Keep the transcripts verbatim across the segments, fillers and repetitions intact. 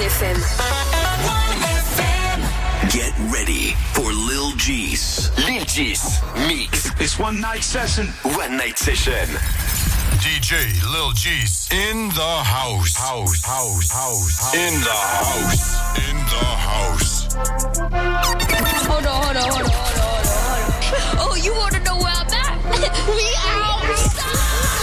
F M. one F M. Get ready for Lil G's. Lil G's Mix. It's one night session. One night session. D J Lil G's in the house. House, house, house, house. In the house. In the house. Hold on, hold on, hold on, hold on, hold on. Oh, you want to know where I'm at? We outside.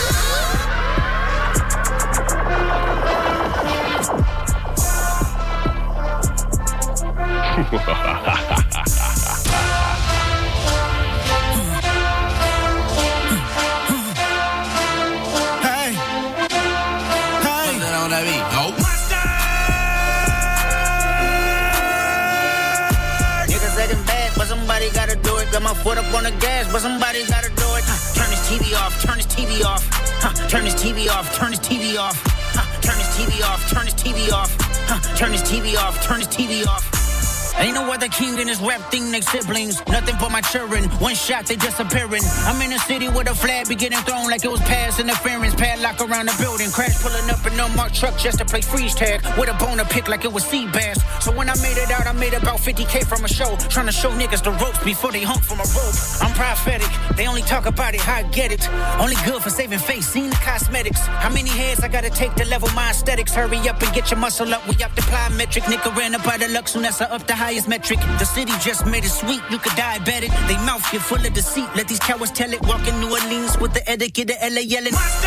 Somebody gotta do it. Got my foot up on the gas, but somebody gotta do it. Huh. Turn this T V off, turn this T V off. Huh. Turn this T V off, turn this T V off. Huh. Turn this T V off, turn this T V off. Huh. Turn this T V off, turn this T V off. Ain't no other king in this rap thing, they siblings. Nothing but my children. One shot, they disappearing. I'm in a city with a flag be getting thrown like it was pass interference. Padlock around the building. Crash pulling up in an unmarked truck just to play freeze tag. With a boner pick like it was sea bass. So when I made it out, I made about fifty K from a show. Trying to show niggas the ropes before they hump from a rope. I'm prophetic. They only talk about it, how I get it. Only good for saving face, seen the cosmetics. How many heads I gotta take to level my aesthetics? Hurry up and get your muscle up. We up the plyometric. Nigga ran up by the Lux, soon as I up the highest metric. The city just made it sweet, you could diabetic. They mouth get full of deceit. Let these cowards tell it. Walk in New Orleans with the etiquette of L A yelling. Monster!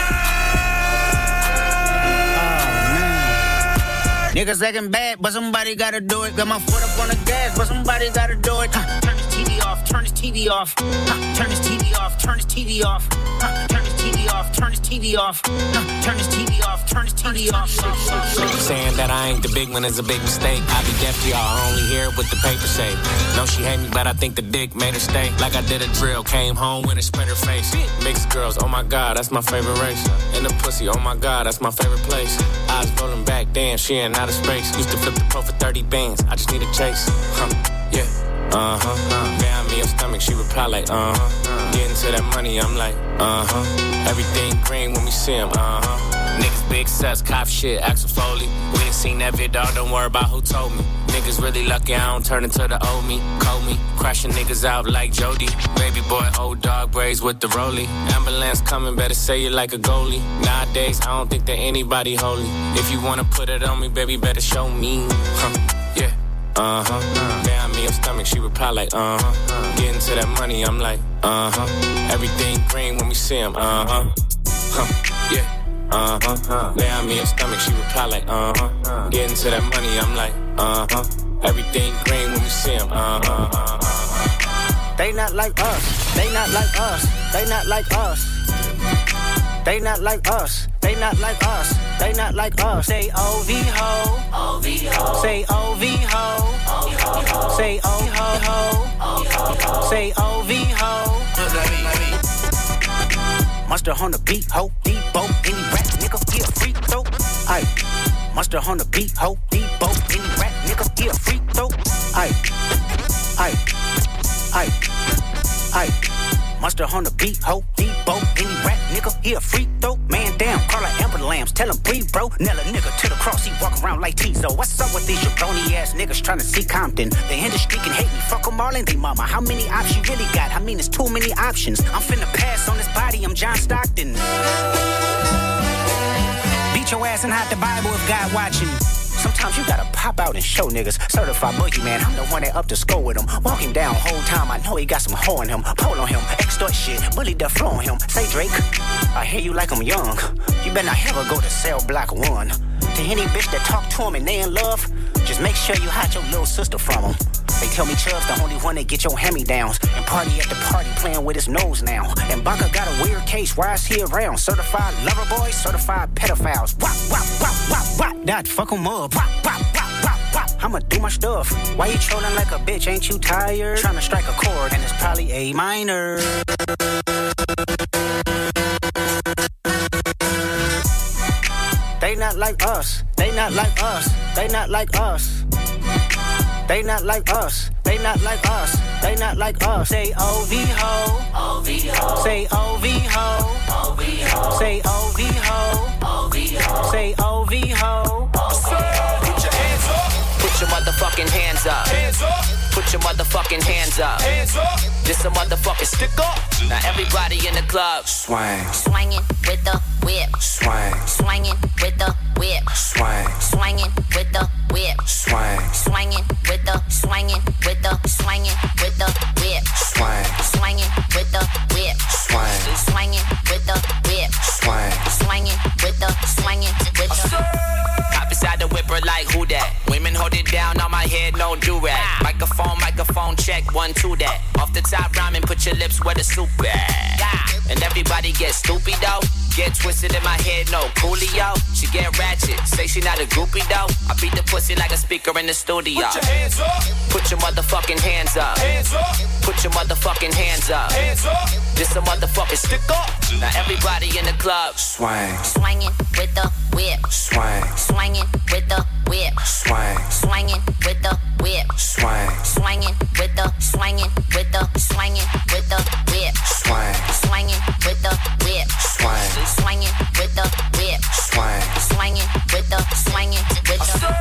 Oh, niggas acting bad, but somebody gotta do it. Got my foot up on the gas, but somebody gotta do it. Huh. Turn this T V off, turn this T V off. Huh. Turn this T V off, turn this T V off. Huh. Turn this T V off, turn this T V off. Huh. Turn this T V off, turn this T V off. Saying that I ain't the big one is a big mistake. I be deaf to y'all, I only hear what the paper say. No, she hate me, but I think the dick made her stay. Like I did a drill, came home when it spread her face. Mixed girls, oh my God, that's my favorite race. And the pussy, oh my God, that's my favorite place. Eyes rolling back, damn, she in outer space. Used to flip the pro for thirty bands, I just need a chase. Huh, yeah. Uh-huh, found me a stomach, she reply like, uh-huh. Getting to that money, I'm like, uh-huh. Everything green when we see him, uh-huh. Niggas big sus, cop shit, Axel Foley. We ain't seen that vid, dog, don't worry about who told me. Niggas really lucky I don't turn into the old me. Call me, crashing niggas out like Jody. Baby boy, old dog braids with the rollie. Ambulance coming, better say it like a goalie. Nowadays, I don't think that anybody holy. If you wanna put it on me, baby, better show me. Huh, yeah. Uh-huh, found me a stomach, she reply like, uh-huh. Getting to that money, I'm like, uh-huh. Everything green when we see him, uh-huh. Huh, yeah, uh-huh. Found me a stomach, she reply like, uh-huh. Getting to that money, I'm like, uh-huh. Everything green when we see him, uh-huh. They not like us, they not like us, they not like us. They not like us, they not like us, they not like us. Say O V ho, O V ho. Say O V ho, O V ho. Say O V ho, O V ho. Say O V ho. Mustard on the beat, ho, Debo. Any rap nigga, he a free throw. Aye, mustard on the beat, ho, Debo. Any rap nigga, he a free throw. Aye, aye, aye, aye. Mustard on the beat, ho, Debo. Any rap nigga, he a free throw. Man down, call her Amber Lambs, tell him breathe, bro. Nail a nigga to the cross, he walk around like Tizo. What's up with these jabroni ass niggas trying to see Compton? The industry can hate me, fuck them all and they mama. How many options you really got? I mean, it's too many options. I'm finna pass on this body, I'm John Stockton. Beat your ass and hide the Bible if God watching. Sometimes you gotta pop out and show niggas. Certified boogeyman, I'm the one that up to score with him. Walk him down whole time, I know he got some hoe in him. Pull on him, extort shit, bully the flow on him. Say Drake, I hear you like I'm young. You better not ever go to cell block one. To any bitch that talk to him and they in love, just make sure you hide your little sister from him. They tell me Chubb's the only one that get your hand-me-downs. And party at the party playing with his nose now. And Baca got a weird case, why is he around? Certified lover boys, certified pedophiles. Wop, wop, wop, wop, wop. That fuck him up. Wop, wop, wop, wop, wop. I'ma do my stuff. Why you trolling like a bitch, ain't you tired? Trying to strike a chord and it's probably A minor. They not like us, they not like us, they not like us. They not like us, they not like us, they not like us. Say O V ho, O V ho. Say O V ho, O V ho. Say O V ho, O V ho. Say O V ho, O V ho. Put your hands motherfucking hands up. Hands up. Put your motherfucking hands up. Hands up. This a motherfucking stick up. Now everybody in the club. Swang. Swinging with the whip. Swang. Swinging with the whip. Swang. Swinging with the whip. Swang. Swinging with the swinging with the swinging with the whip. Swang. Swinging with the whip. Swang. Swinging with the whip. Swang. Swinging with the swinging with the. Hop inside the whipper like who that? Women hold it down on my head, no do-rag. Microphone, microphone, check, one, two, that. Off the top rhyming, put your lips where the soup at. And everybody get stupid though. Get twisted in my head, no coolio. She get ratchet, say she not a groupie though. I beat the pussy like a speaker in the studio. Put your hands up. Put your motherfucking hands up. Hands up. Put your motherfucking hands up. Hands up. This a motherfucking stick up. Now everybody in the club. Swang. Swinging with the whip. Swang. Swinging with the whip. Swang. Swinging with the whip. Swang. Swinging with the swinging with the swinging with the whip. Swang. Swinging with the whip. Swang. Swinging with the whip. Swang. Swinging with the swinging with the.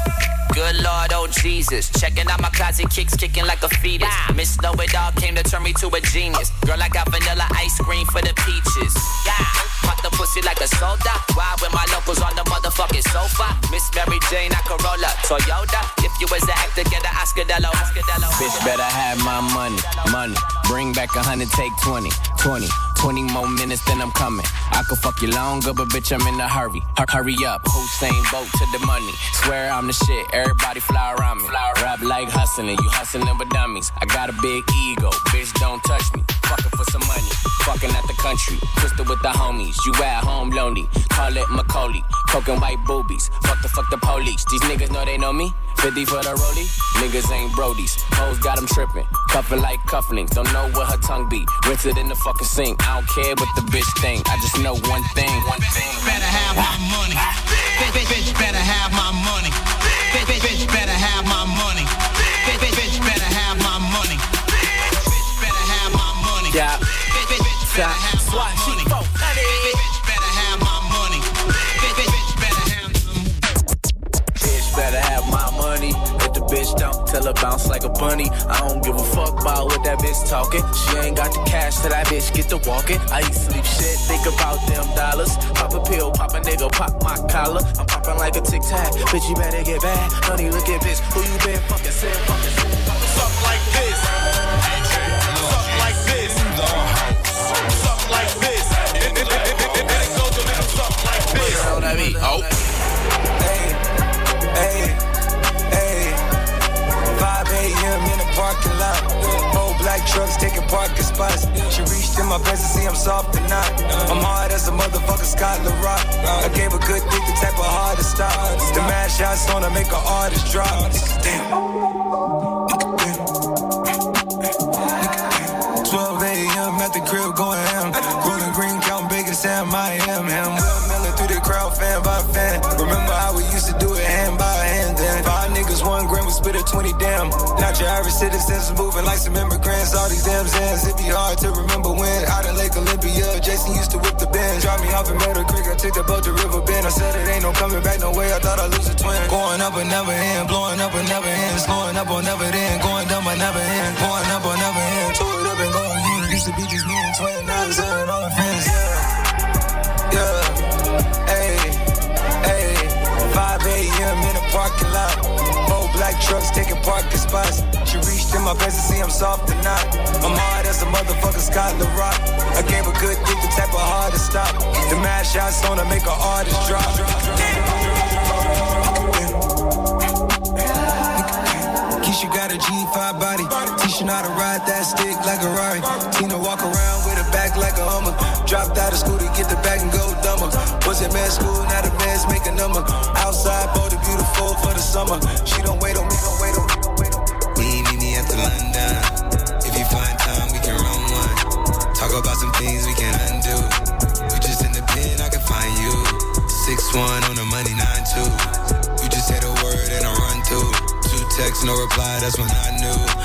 Good Lord, oh Jesus. Checking out my closet, kicks kicking like a fetus. Miss Know It All came to turn me to a genius. Girl, I got vanilla ice cream for the peaches. Yeah, pop the pussy like a soda. Ride with my locals on the motherfucking sofa. Miss Mary Jane, I Corolla, Toyota. If you was an actor, get an Oscadello. Oscadello. Bitch better have my money, money. Bring back a hundred, take twenty, twenty. twenty more minutes, then I'm coming. I could fuck you longer, but bitch, I'm in a hurry. Hur- hurry up, Hussein Bolt to the money. Swear I'm the shit, everybody fly around me. Rap like hustling, you hustling with dummies. I got a big ego, bitch, don't touch me. Fucking for some money, fucking at the country. Twisted with the homies, you at home lonely. Call it Macaulay, coke and white boobies. Fuck the fuck the police, these niggas know they know me. fifty for the rollie, niggas ain't brodies. Hoes got them tripping, cuffing like cufflinks. Don't know what her tongue be, rinse it in the fucking sink. I don't care what the bitch think, I just know one thing. One thing. Better have my money. Bitch, bitch better have my money. Bitch, bitch better have my money. Bitch, bitch better have my money. Bitch better have my money. Yeah. Bitch, bitch better have my money. Bitch better have my money. Bitch better have my money. Bitch better have my money. If the bitch don't, tell her bounce like a bunny. I don't give a fuck about what that bitch talking. She ain't got the cash till that bitch get to walking. I eat sleep shit, think about them dollars. Pop a pill, pop a nigga, pop my collar. I'm popping like a tic-tac, bitch you better get back. Honey, look at bitch, who you been fucking saying? Something like this. Something like this. Something like this. And it goes a little something like this. You know what I mean? Oh. Hey, hey, hey. five a.m. in the parking lot. Old black trucks taking parking spots. She reached in my pants to see I'm soft or not. I'm hard as a motherfucker, Scott LaRock. I gave a good dick, the type of hard to stop. The mad shots on to make an artist drop. Damn. twelve a.m. at the crib going ham. Rolling green, counting bacon, Sam, I am him. Will Miller through the crowd, fan by fan. Remember how we used to do it hand by hand then. Five niggas, one gram, we split a twenty damn. Not your average citizens moving like some immigrants. All these damn Zans, it be hard to remember when. Out in Lake Olympia, Jason used to whip the Benz. Drop me off in Meadow Creek, I took the boat to River Bend. I said it ain't no coming back, no way, I thought I'd lose a twin. Going up but never end, blowing up but never end. Slowing up or never end, going down but never end. Pouring up or never end, tore it up and going in. Used to be just me and twin, now it's her and all her friends, yeah. Yeah, hey, hey. five a.m. in the parking lot. Four black trucks taking parking spots. She reached in my pants to see I'm soft or not. I'm hard as a motherfucker, Scott LaRock. I gave a good dick, the type of hard to stop. The mad shots on to make an artist drop. Keisha got a G five body. Tisha know how to ride that stick like a Rari. Tina walk around with her back like a Hummer. Dropped out of school to get the bag and go dumber. Was in med school, now the meds make a number. Outside, bold and beautiful for the summer. She don't wait on me, don't wait on me, don't wait on me. We meet me after London. If you find time, we can run one. Talk about some things we can undo. You just in the pen, I can find you. six one on the money, nine two. You just say the word and I run through. Two texts, no reply, that's when I knew.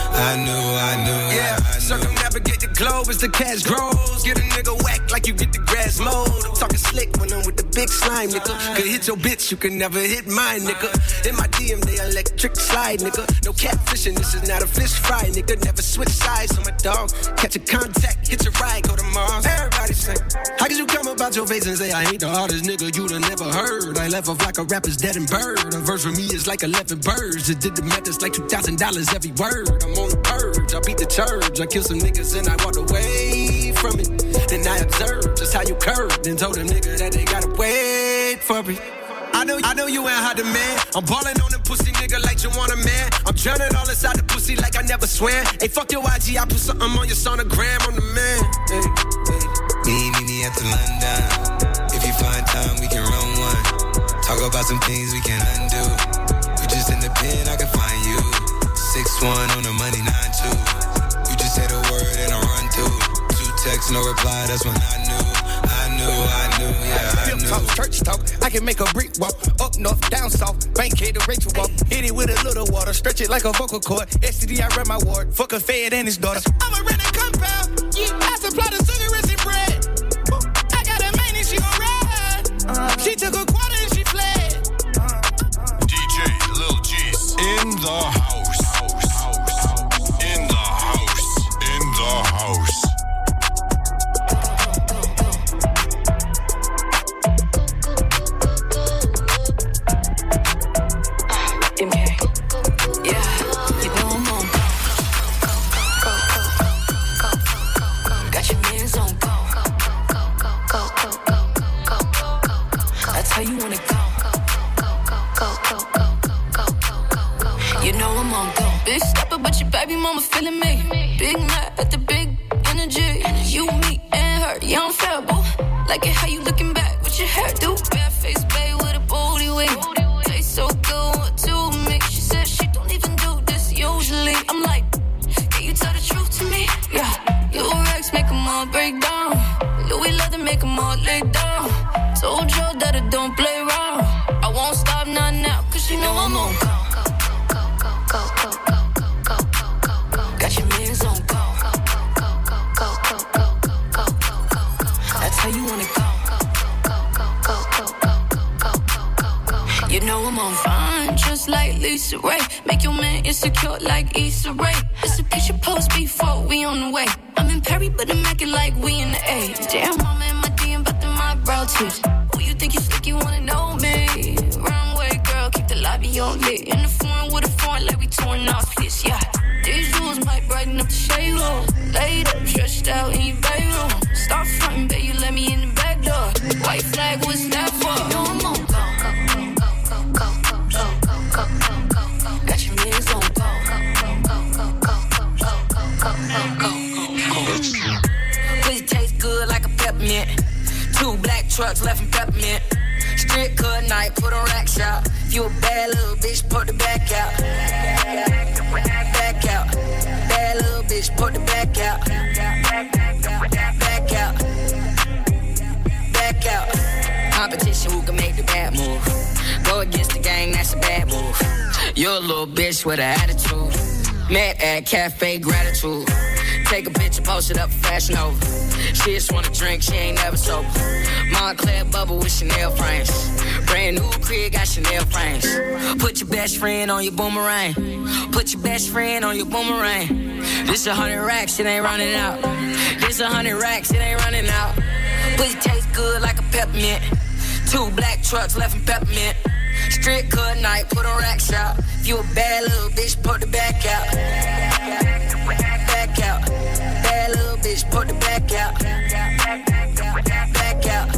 I knew, I knew, yeah, I, I knew. Circumnavigate the globe as the cash grows. Get a nigga whack like you get the grass mowed. I'm talking slick when I'm with the big slime, nigga. Could hit your bitch, you can never hit mine, nigga. In my D M, they electric slide, nigga. No catfishing, this is not a fish fry, nigga. Never switch sides on my dog. Catch a contact, hit your ride, go to Mars. Everybody sing. How could you come about your face and say I ain't the hardest nigga you'd have never heard? I left off like a rapper's dead and bird. A verse for me is like eleven birds. Just did the math, it's like two thousand dollars every word. I'm on the purge, I beat the church. I killed some niggas and I walked away from it. Then I observed just how you curved and told them nigga that they gotta wait for me. I know, I know you ain't hot demand. I'm ballin' on the pussy nigga like you want a man. I'm drowning all inside the pussy like I never swam. Hey, fuck your I G, I put something on your sonogram. I'm the man. Hey, hey. Me, me, me at the London. If you find time, we can run one. Talk about some things we can undo. You just in the pen, I can find you. six one on the money, nine two. You just say the word and I run through. Two texts, no reply, that's when I knew. I knew, I knew, yeah, I knew. Talk, church talk, I can make a brick walk. Up north, down south, bank head to Rachel walk. Hit it with a little water, stretch it like a vocal cord. S T D, I run my ward, fuck a fed and his daughter. I'm a rented compound, yeah, I supply the cigarettes and bread. I got a man and she gon' ride. Uh, she took a quarter and she fled. D J Lil G's in the house. In the house. In the house. M K. Yeah, you know I'm on go, go, go, go, go, go, go. Got your mans on go, go, go, go, go, go, go, go, go, go. That's how you wanna go, go, go, go, go, go, go, go, go. You know I'm on go. Big stepper, but your baby mama feeling me. Big night at the big energy. You, me, and her, you don't fair, boo. Like it how you looking back with your hair, do. Bad face, babe, with a booty wing. Taste so good to me. She said she don't even do this usually. I'm like, can you tell the truth to me? Yeah, Lil Rex make them all break down. Louis leather make them all lay down. Told you that it don't play around. I won't stop not now, cause you know I'm on go. Go, go, go, go, go, go, go, go, go, go. Got your mans on go. Go, go, go, go, go, go, go, go, go, go. That's how you wanna go. Go, go, go, go, go, go, go, go, go, go. You know I'm on fine, just like Lisa Ray. Make your man insecure like Issa Rae. It's a picture post before we on the way. I'm in Perry, but I'm acting like we in the A. Damn, mama in my D M, but then my brow tips. Who you think you slick, you wanna know me? Wrong way, girl, keep the lobby on lit. In the foreign with a foreign like we torn off this, yeah. These jewels might brighten up the shade room. Laid up, stretched out in your bedroom. Stop frontin', babe, you let me in the back door. White flag, what's that for? You know I'm on go, go, go, go, go, go, go, go, go, go, go, go. Got your mans on go, go, go, go, go, go, go, go, go, go, go. Pussy taste good like a peppermint. Two black trucks left in peppermint. Strip cut night, put on rack shop. If you a bad little bitch, put the back out. Back out. Bad little bitch, put the back out. Back out. Back out. Competition, who can make the bad move? Go against the gang, that's a bad move. You're a little bitch with an attitude. Met at Cafe Gratitude. Take a picture, post it up for Fashion Nova. She just wanna drink, she ain't never sober. Montclair bubble with Chanel frames. Brand new crib, got Chanel frames. Put your best friend on your boomerang. Put your best friend on your boomerang. This a hundred racks, it ain't running out. This a hundred racks, it ain't running out. Pussy taste good like a peppermint. Two black trucks left in peppermint. Strip cut night, put on rack shop. If you a bad little bitch, put the back out. Back out. Bad little bitch, put the back out. Back out.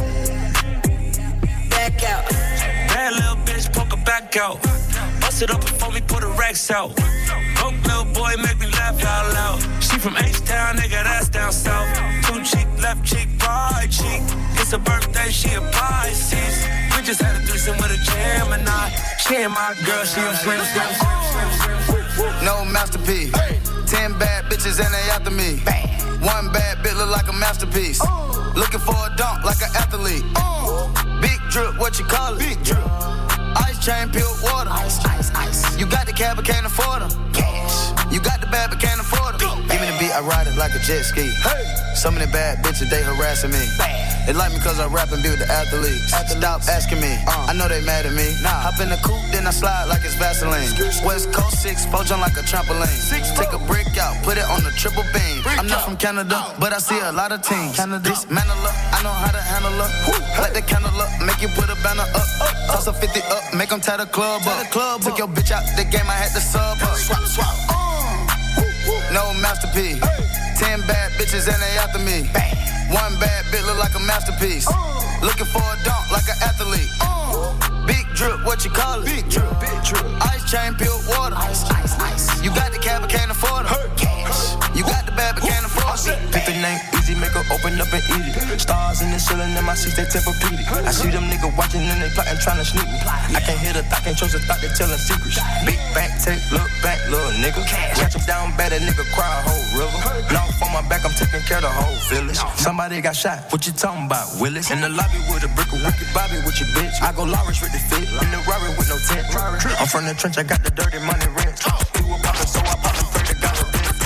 Back out. Bad little bitch, poke her back out. Bust it up before we put the racks out. Broke little boy, make me laugh out loud. She from H-Town, nigga, that's down south. Two cheek, left cheek, right cheek. It's her birthday, she a Pisces. We just had a threesome with a Gemini. She ain't my girl, she a slim, slim, slim, slim, slim. No masterpiece. Hey. Ten bad bitches and they after me. Bang. One bad bitch look like a masterpiece. Oh. Looking for a dunk like an athlete. Oh. Big drip, what you call it? Big drip. Ice chain, pure water. Ice, ice, ice. You got the cab, but can't afford them. Cash. You got the bad but can't afford it. Give me the beat, I ride it like a jet ski. Hey. Some of the bad bitches, they harassing me. Bad. They like me cause I rap and be with the athletes. athletes. Stop asking me, uh, I know they mad at me. Nah. Hop in the coupe, then I slide like it's Vaseline. West Coast six, four jump like a trampoline. Six, Take a brick out, put it on the triple beam. Break I'm not out. From Canada, but I see a lot of teams. Canada. Dismantle her, I know how to handle her. Light the candle up, make you put a banner up. up. Toss a fifty up, make them tie the club up. Club Took up. Your bitch out the game, I had to sub her. Swap, swap. No masterpiece. Ten bad bitches and they after me. Bang. One bad bitch look like a masterpiece. Uh. Looking for a dunk like an athlete. Uh. Big drip, what you call it? Big drip, big drip. Ice chain, pure water. Ice, ice, ice. You got the cab, but can't afford it. Cash. You got the bad, but can't afford it. Pick the name easy, make her open up and eat it. Stars in the ceiling in my seats, they Tempur-Pedic. I see them niggas watching and they plotting, trying to sneak me. I can't hear the thought, can't trust the thought, they telling secrets. Big back, take, look back, little nigga. Catch him down bad, a nigga cry a whole river. Long on my back, I'm taking care of the whole village. Somebody got shot, what you talking about, Willis? In the lobby with a brick of wicked Bobby with your bitch. I go Lawrence with the fit, in the Rari with no tent. I'm from the trench, I got the dirty money rent. We were poppin', so I poppin', pray to God.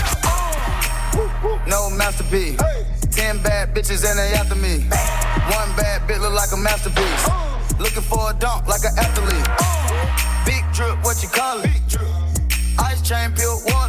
No masterpiece. Ten bad bitches and they after me. One bad bitch look like a masterpiece. Looking for a dunk like an athlete. Big drip, what you call it? Ice chain, pure water.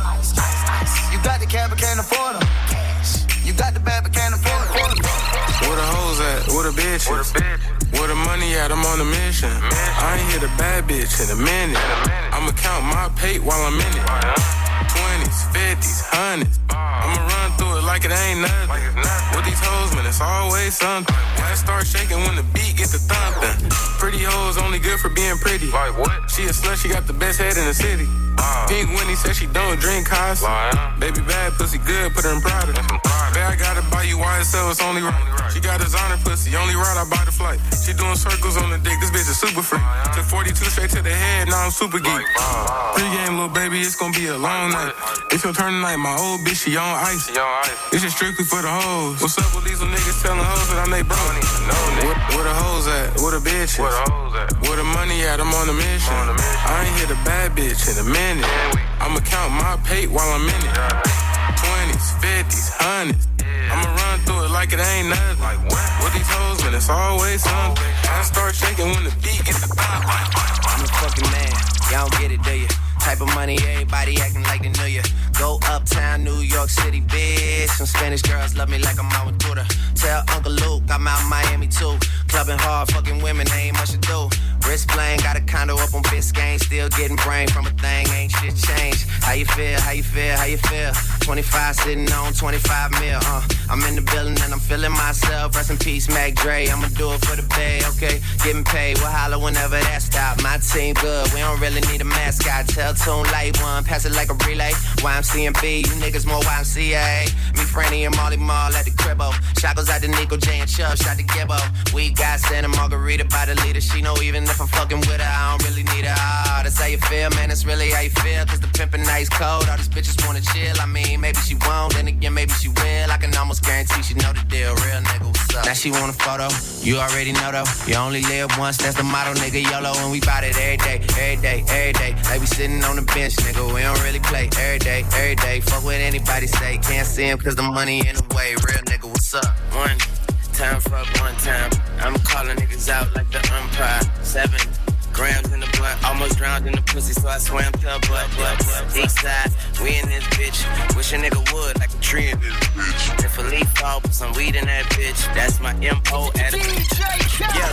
You got the cab, but can't afford them. You got the bad, but can't afford it. Where the hoes at? Where the bitches? Where the, bitch? Where the money at? I'm on a mission. mission. I ain't hit a bad bitch in a minute. I'ma count my pay while I'm in it. Twenties, fifties, hundreds. I'ma run through it like it ain't nothing. Like it's nothing. With these hoes, man, it's always something. I start shaking when the beat gets to thumping. Pretty hoes only good for being pretty. Like what? She a slut, she got the best head in the city. Uh, Pink Winnie said she don't drink Casa. Baby bad, pussy good, put her in Prada. Babe, I gotta buy you Y S L, it's only right. She got designer pussy, only right, I buy the flight. She doing circles on the dick, this bitch is super free. Took forty-two straight to the head, now I'm super geek. Pre-game, little baby, it's gonna be a long night. It's your turn tonight, my old bitch, she on ice. This is strictly for the hoes. What's up with these little niggas telling hoes that I'm they bro? Where, where the hoes at? Where the bitches? Where the hoes at? Where the money at? I'm on a mission. I ain't hit a bad bitch in a minute. I'ma count my pay while I'm in it. Twenties, fifties, hundreds. I'ma run through it like it ain't nothing. With these hoes, man, it's always something. I start shaking when the beat gets the thump. I'm a fucking man, y'all don't get it, do you? Type of money, everybody acting like they knew ya. Go uptown, New York City, bitch. Some Spanish girls love me like I'm out with Twitter. Tell Uncle Luke I'm out in Miami too. Clubbing hard, fucking women, ain't much to do. Wrist playing, got a condo up on Biscayne. Still getting brain from a thing, ain't shit changed. How you feel, how you feel, how you feel? twenty-five sitting on twenty-five mil, uh. I'm in the building and I'm feeling myself. Rest in peace, Mac Dre, I'ma do it for the bay, okay? Getting paid, we'll holler whenever that stop. My team good, we don't really need a mascot. Tell Tune Light One, pass it like a relay. Y M C A B, you niggas more Y M C A. Me, Franny, and Molly Mall at the cribbo. Shackles out to Nico J and Chubb, shot to Gibbo. We got Santa Margarita by the leader. She know even if I'm fucking with her, I don't really need her. Oh, that's how you feel, man, that's really how you feel. Cause the pimpin' nice cold, all these bitches wanna chill. I mean, maybe she won't, then again, maybe she will. I can almost guarantee she know the deal, real nigga, what's up? Now she want a photo, you already know though. You only live once, that's the motto, nigga, YOLO. And we bout it every day, every day, every day. Like we sitting on the bench, nigga, we don't really play. Every day, every day, fuck what anybody say. Can't see him cause the money in the way. Real nigga, what's up? One time, fuck one time. I'm calling niggas out like the umpire. Seven grams in the blunt, almost drowned in the pussy, so I swam to a butt, butt, butt. East side, we in this bitch. Wish a nigga would, like a tree in this bitch. If a leaf fall, put some weed in that bitch. That's my M O attitude. Yeah,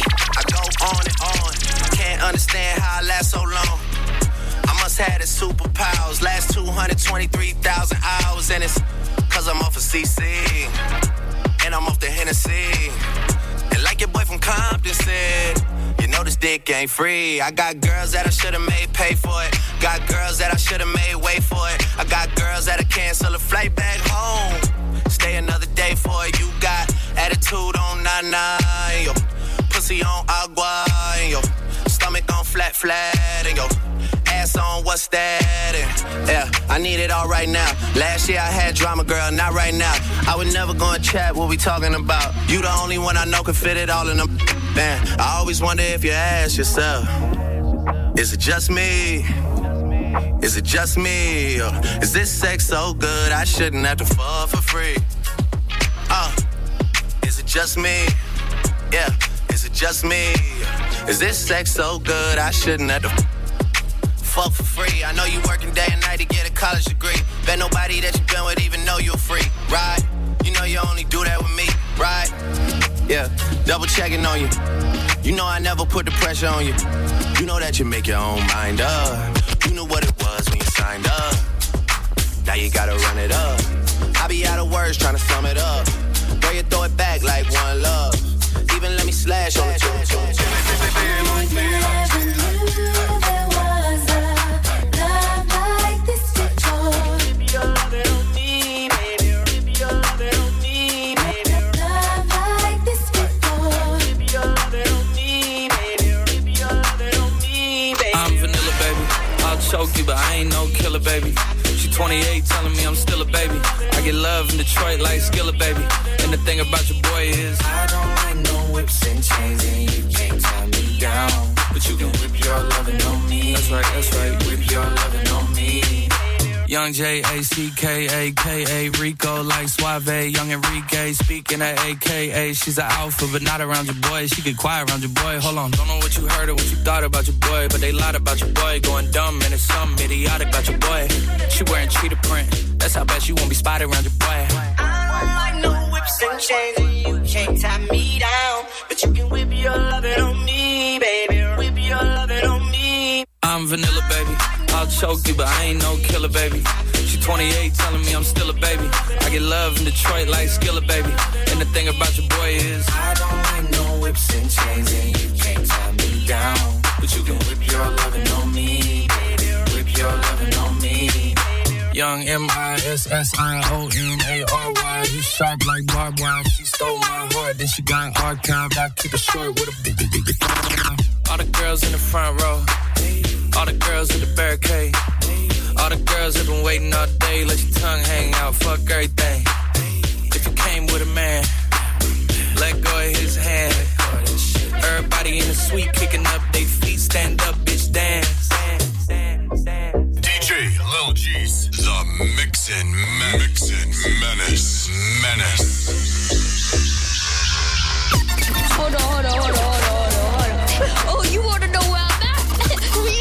I go on and on. Can't understand how I last so long. I must have the superpowers. Last two hundred twenty-three thousand hours, and it's cause I'm off of C C. And I'm off the Hennessy. And like your boy from Compton said, you know this dick ain't free. I got girls that I should've made pay for it. Got girls that I should've made wait for it. I got girls that'll cancel a flight back home. Stay another day for it. You got attitude on nine-nine, yo. Pussy on agua, and yo. Stomach on flat, flat, and yo. Ass on what's that? And, yeah, I need it all right now. Last year I had drama, girl, not right now. I would never go and chat what we talking about. You the only one I know can fit it all in them. Man, I always wonder if you ask yourself, is it just me? Is it just me? Or is this sex so good I shouldn't have to fall for free? Uh, is it just me? Yeah, is it just me? Is this sex so good I shouldn't have to fuck for free? I know you working day and night to get a college degree. Bet nobody that you been with even know you're free, right? You know you only do that with me, right? Yeah, double checking on you. You know I never put the pressure on you. You know that you make your own mind up. You knew what it was when you signed up. Now you gotta run it up. I be out of words trying to sum it up. Girl, you throw it back like one love. Even let me slash on the two. Choke you, but I ain't no killer, baby. She twenty-eight, telling me I'm still a baby. I get love in Detroit like Skilla, baby. And the thing about your boy is I don't like no whips and chains, and you can't tie me down. But you can whip your lovin' on me. That's right, that's right. Whip your lovin' on me. Young J A C K A K A Rico like Suave. Young Enrique speaking at A K A. She's an alpha, but not around your boy. She get quiet around your boy. Hold on, don't know what you heard or what you thought about your boy, but they lied about your boy. Going dumb and it's something idiotic about your boy. She wearing cheetah print. That's how bad she won't be spotted around your boy. I don't like no whips and chains, and you can't tie me down. But you can whip your lovin' on me, baby. Whip your lovin' on me. I'm vanilla, baby. I'll choke you, but I ain't no killer, baby. She twenty-eight, telling me I'm still a baby. I get love in Detroit like Skilla, baby. And the thing about your boy is I don't like no whips and chains, and you can't tie me down. But you can whip your lovin' on me, baby. Whip your lovin' on me. Young M I S S I O N A R Y. He's sharp like barbed wire. She stole my heart, then she got archived. I keep it short with a big, big, big, big. All the girls in the front row. All the girls in the barricade. All the girls have been waiting all day. Let your tongue hang out, fuck everything. If you came with a man, let go of his hand. Everybody in the suite kicking up their feet. Stand up, bitch, dance. D J Lil G's The Mixin' Man- Mixin' Menace. Menace. Hold on, hold on, hold on, hold on, hold on, hold on. Oh, you wanna know where I'm at? We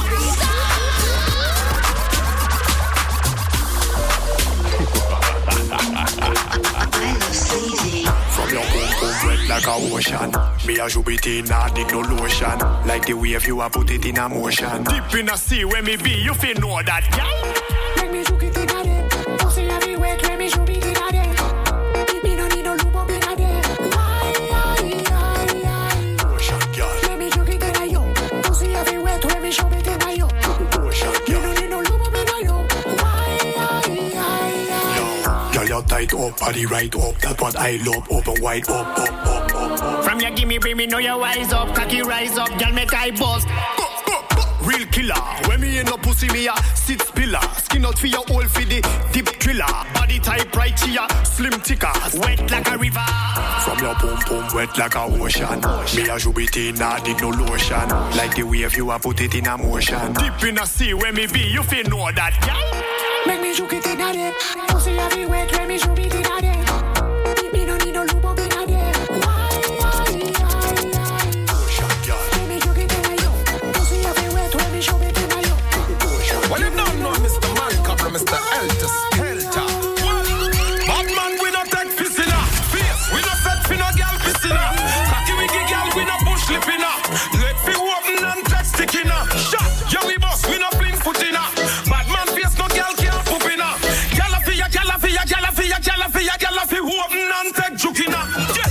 From your boom boom wet like a ocean. Me a Jupiter, nah need no lotion. Like the wave you a put it in a motion. Deep in a sea where me be, you feel know that, yeah? Make me shoot it in a day. Pussy heavy wet, let me shoot it in a day. Me no need no lube up in a day. Aye, aye, aye, aye. Ocean girl. Let me shoot it in a yo. Pussy heavy wet, let me shoot it in a yo. Ocean girl. Me no need no lube up in a yo. Aye, aye, aye, aye. Girl, you tight up, body right up. That's what I love. Open wide up, up, up, up, up. From your gimme, bring me, know you wise up. Cocky rise up, girl, make I bust. Real killer, when me in a pussy me a six pillar. Skin out for your old for the deep thriller. Body type right chia, slim ticker, wet like a river. From your boom boom wet like a ocean. Me a Jupiter, nah need no lotion. Like the wave you a put it in a motion. Deep in a sea where me be, you feel know that, yeah? Make me shoot it in a day. Pussy heavy wet, let me shoot it in a day. Me no need no lube up in a day. Aye, aye, aye, aye. Ocean girl. Let me shoot it in a yo. Pussy heavy wet, let me shoot it in a yo. Well, you don't know Mister Malcolm, Mister Elter Skelter. Bad man, we not take piss in her face. We not set for no girl piss in her. Cocky wiggy girl, we not push lip in her. Let me open and text stick in her. Shot, yeah we boss, we not fling foot in her. Bad man face, no girl can't poop in her. Girl a fi ya, girl a fi ya, girl a fi ya, girl a fi ya, girl a fi open and take juke in her. Yeah.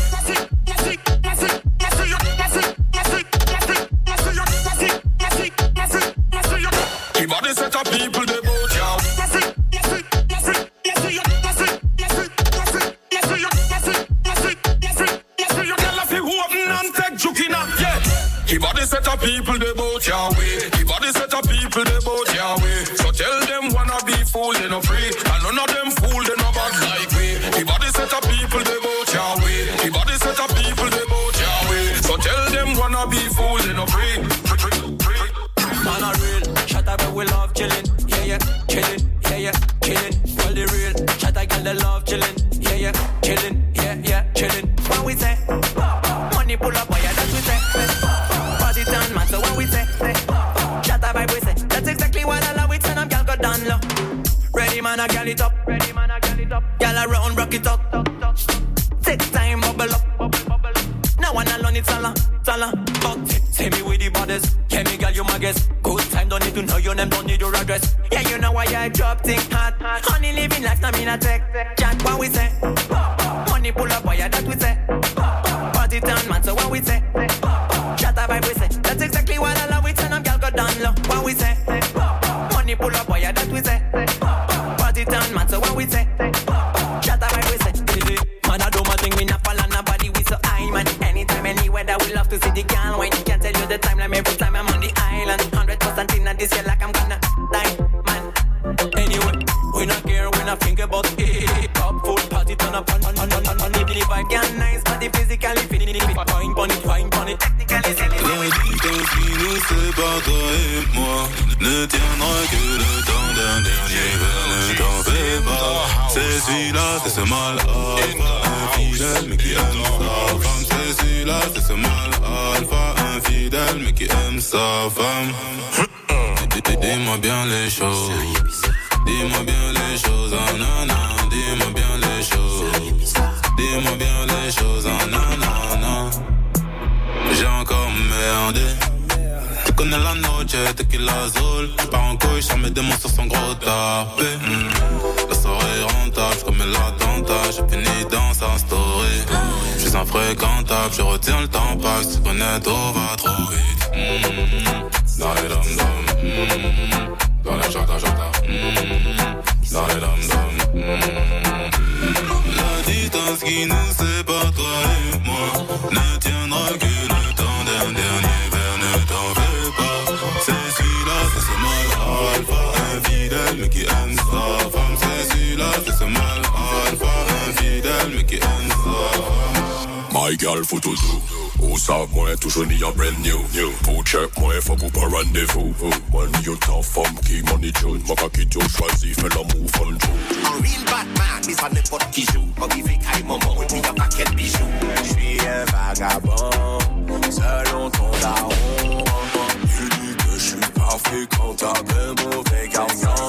The body set up people they bout ya. Girl a fi open and take juke in her. Yeah. The body set up people they bout ya way. The body set up people they bout ya way. So tell them wanna be fool they no free. And none of them fool they no bad like we. The body set up people they bout ya way. The body set up people they bout ya way. So tell them wanna be fool they no free. Man a real, shut up we love chillin'. man, I gal it up. Ready, man, I gal it up. Gal around, rock it up. Take time, bubble up. Now one alone, it's all Sala. But say me with the baddest. Yeah, me girl, you my guest. Good time, don't need to know your name, don't need your address. Yeah, you know why I drop thing hot. Honey living life, now me not take. Chat what we say. Money pull up, why that we say. Party town, man, so what we say. Chat a vibe we say. That's exactly what I love. We turn up, girl, go down low. What we say. Money pull up, why that we say. Party town, man, so what we say. Chat a vibe we say. Man, I do my thing, me not fall on nobody. We so high, man. Anytime, anywhere that we love to see the girl. When you can't tell you the time, like every time I'm on the island. Hundred percent in this year, like I'm gonna die, man. Anyway, we not care, we not think about it. Top full party, turn up on on on on on. If the vibe get nice, but the physically feeling it. Fine, pon it, fine, pon it. Technically, c'est les. La distance qui nous sépare, toi et moi, ne tiendra que le temps d'un dernier verre. Ne t'en fais pas, c'est celui-là, c'est ce mal alpha, infidèle mais qui aime sa femme. C'est celui-là, c'est ce mal alpha, infidèle mais qui aime sa femme. Dis-moi bien les choses, dis-moi bien les choses, ah non non, dis-moi bien les choses, dis-moi bien les choses, ah non non non. J'ai encore merdé. Tu connais la noche, tequila azul. J'pars en couille, j'sors mes démons sur son gros tapé. mm. La soirée est rentable, j'commets l'attentat. J'ai fini dans sa story. J'suis infréquentable, je retiens le temps pas. Si tu connais, tout va trop vite. mm. Dans les dom-dom, mm. Dans les jardins, jardins, mm. Dans les dom-dom, mm. La distance qui nous sépare, toi et moi, ne tiendra que le temps d'un dernier verre. Ne t'en fais pas, c'est celui-là, c'est ce mal alpha, infidèle mais qui aime sa femme. C'est celui-là, c'est ce mal alpha, infidèle mais qui aime sa femme. My girl for to do. Who saw moi toujours ni a brand new new. Who check moi faut couper un rendez-vous. Money you tough funky money June. Maka qui tu choisi fait l'amour fun joue. Un real Batman, mais ça n'importe qui joue. Pas vivre qu'à moment et puis y'a paquet de bijoux. J'suis un vagabond, selon ton daron. Il dit que j'suis pas fréquentable, un mauvais garçon.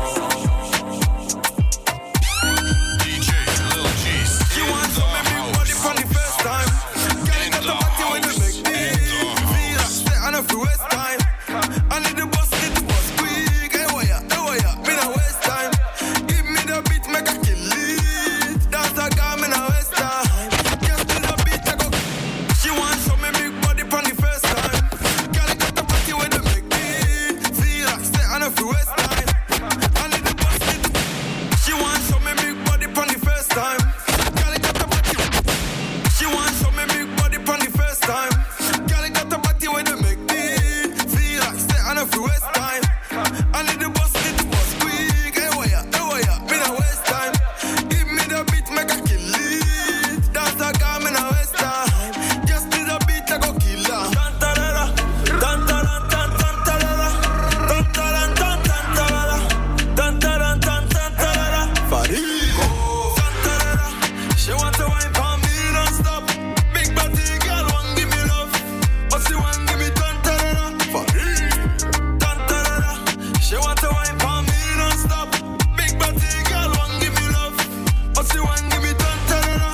D J Lil G's. She wants to make me body for the first time. Girl, got the body when you make me feel like stay on a free waste time. I need the boss, need the boss quick. Hey, why ya, hey, why ya, me no waste time. Give me the beat, make I kill it. Dance a girl, me no waste time. Just do the beat, I go. She wants to make me body for the first time. Girl, got the body when you make me feel like stay on a free waste time. I need the boss, need the. She wants to make me body for the first time. Girl, got the body. She wants to make me body for the first time. Girl, got the body when you make me feel like stay on a free waste time. I need the boss, need the boss quick. Hey, why ya, hey, why ya, me no waste time. Give me the beat, make I kill it. Dance a girl, me no waste time. Just do the beat, I go kill her. Tantarara, tantaran, tantarara, tantaran, tantarara, tantaran, tantarara. Farigo, tantarara. She want to wine for me non-stop. Big body girl, want give me love. But she want give me tantarara. Farigo, tantarara. She want to wine for me non-stop. Big body girl, want give me love. But she want give me tantarara.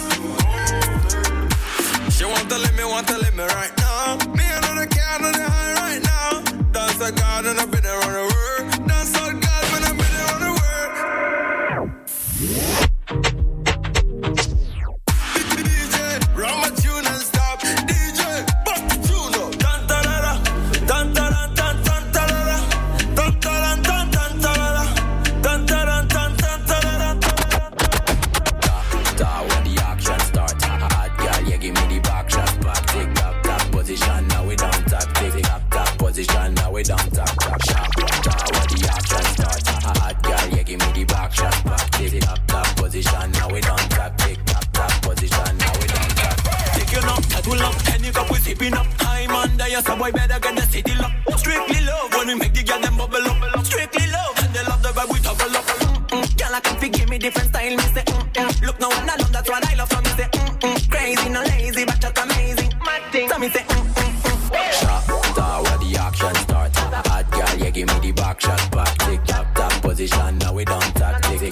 She want to let me, want to let me right now. Me and on the can on the high right now. Dance a god and I been there on the word. Dance a god when I been there on the word. D J, run my tune and stop. D J, back the tune up. Tantarara, tantaran, tantarara, tantaran, tantarara, tantaran, tantarara. Da, when the action start, hot girl, yeah, give me the back shot, back, tick, tap, tap, position, now we don't tap, tick, tap, tap, position, now we don't tap, tap, sharp. Da, when the action start, hot girl, yeah, give me the back shot, back, tick, tap, tap, position, now we don't tap, tick, tap, tap, position, now we don't tap. Take you up, that will up, any cup we sipping up. I'm under your so boy better get the city lock. Strictly love when we make the girl them bubble up. Strictly love and they love the vibe we double up. Mm-mm. Girl I can give me different style, me say mm-mm. Look now and I love that's what I love. So me say mm-mm. Crazy, no lazy, but just amazing. Mad thing. So me say mm-mm. Shot, da, when the action start, hot girl, yeah, give me the back shot, back, tick, tap, tap, position, now we don't tap, tick,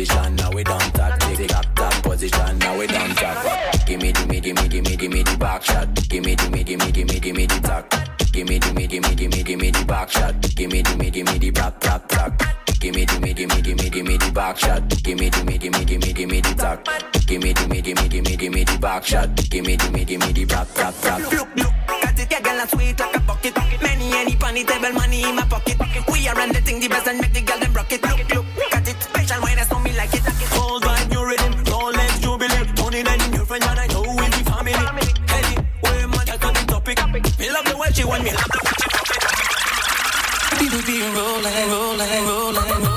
position, now we don't talk. Tick tock top position, now we don't talk. Gimme, gimme, gimme, gimme, gimme the back shot. Gimme, gimme, gimme, gimme, gimme the talk. Gimme, gimme, gimme, gimme, gimme the back shot. Gimme, gimme, gimme the back, back, back. Gimme, gimme, gimme, gimme, gimme the back shot. Gimme, gimme, gimme, gimme, gimme the talk. Gimme, gimme, gimme, gimme, gimme the back shot. Gimme, gimme, gimme the back, back, back. Look, look, got it, yeah, girl, and sweet like a bucket. Many, any funny table money in my pocket. We are run the thing the best and make the girl them rock it. Look, look, got it, special wine, that's on me like it, like it. All vibe, new rhythm, Rolex, Jubilee. Only then in your friend, man, I know in the family. Anyway, man, that's not the topic. Me love the way she want me, love the way she pop it. People be rolling, rolling, rolling, rolling.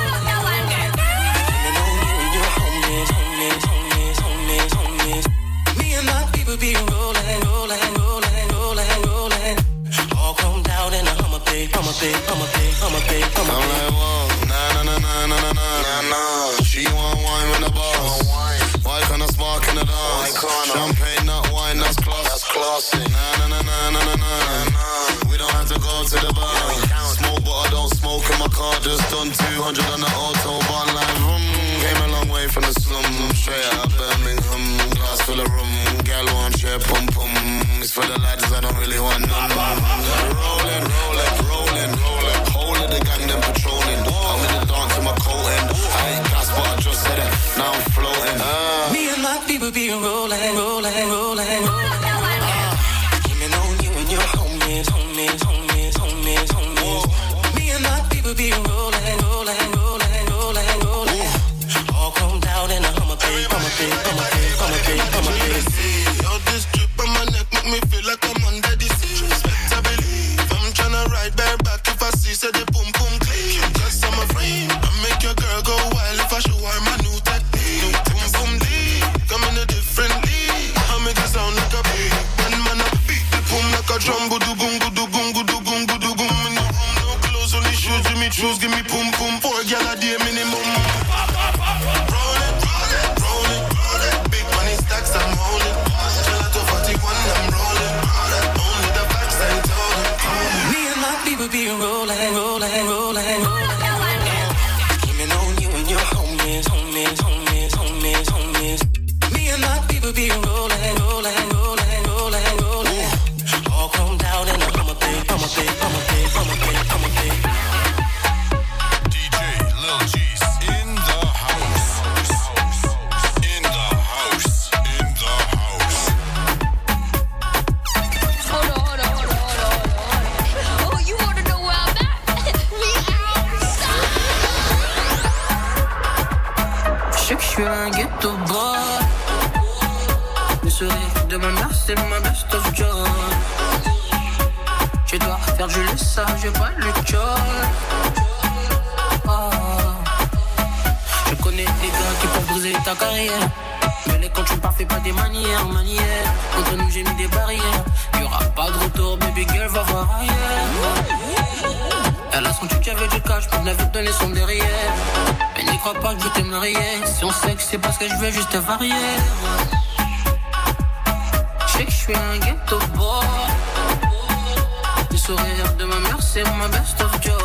People be rolling, rolling, rolling, rolling, rolling. All come down in a Hummer Bay, Hummer Bay, Hummer Bay, Hummer Bay, Hummer Bay. I'm like, whoa, nah, nah, nah, nah, nah, nah, nah, nah. She want wine with the boss. Why can't I spark in the dance? Champagne, not wine, that's class. That's classy. Nah, nah, nah, nah, nah, nah, nah. We don't have to go to the bar. Smoke, but I don't smoke in my car. Just done two hundred on the autobahn line. Vroom, came a long way from the slum. Straight out of Birmingham, glass full of rum. Gal want share pum pum. It's for the lads I don't really want none. Rolling, rolling, rolling, rolling. Whole of the gang them patrolling. I'm in the dance with my coat in. I ain't gas but I just said it. Now I'm floating. Uh. Me and my people be rolling, rolling, rolling, rolling. Dreaming on you and your homies, homies, homies, homies, homies. Me and my people be rolling, rolling, rolling, rolling, rolling. All come down in a Hummer Bay, Hummer Bay, Hummer Bay, Hummer Bay, Hummer Bay. Yo, this drip on my neck make me feel like I'm under the sea. Respect I believe. I'm tryna ride bareback if I see say the boom boom clean. Cause I'm a friend. I make your girl go wild if I show her my new technique. Boom boom deep. Come in a different league. I make it sound like a beat. One man up beat the boom like a drum. Gudu boom, gudu boom, gudu boom, gudu boom. In the room, no clothes, only shoes. Give me shoes, give me boom boom. Four gyal a day minimum. Roll it, roll it, roll it, roll it. Big money stacks, I'm rolling. Gelato forty-one, I'm rolling. Only the facts I told them. Me and my people be rolling, rolling, rolling, rolling. Dreaming on you and your homies, homies, homies, homies, homies. Me and my people be rolling, rolling, rolling, rolling, rolling. All come down in a Hummer Bay, Hummer Bay, Hummer Bay, Hummer Bay, Hummer Bay. D J Lil G's in the house. In the house. In the house. Hold on, hold on, hold on, hold on, hold on. Oh, you wanna know where I'm at? We outside. Je sais que je suis un ghetto boy. Le sourire de ma mère, c'est ma best of joy. Je dois faire du laissage, j'ai pas le joy. Oh. Je connais des gars qui peuvent briser ta carrière. Mais les comptes sont pas faits, pas des manières, manières. Entre nous, j'ai mis des barrières. Y'aura pas de retour, baby girl, va voir ailleurs. Elle a son tutu avec du cash, pour de la vie donner son derrière. Mais n'y crois pas que je t'ai marié. Si on sait que c'est parce que je veux juste varier. Je sais que je suis un ghetto boy. Le sourire de ma mère, c'est ma best of joy.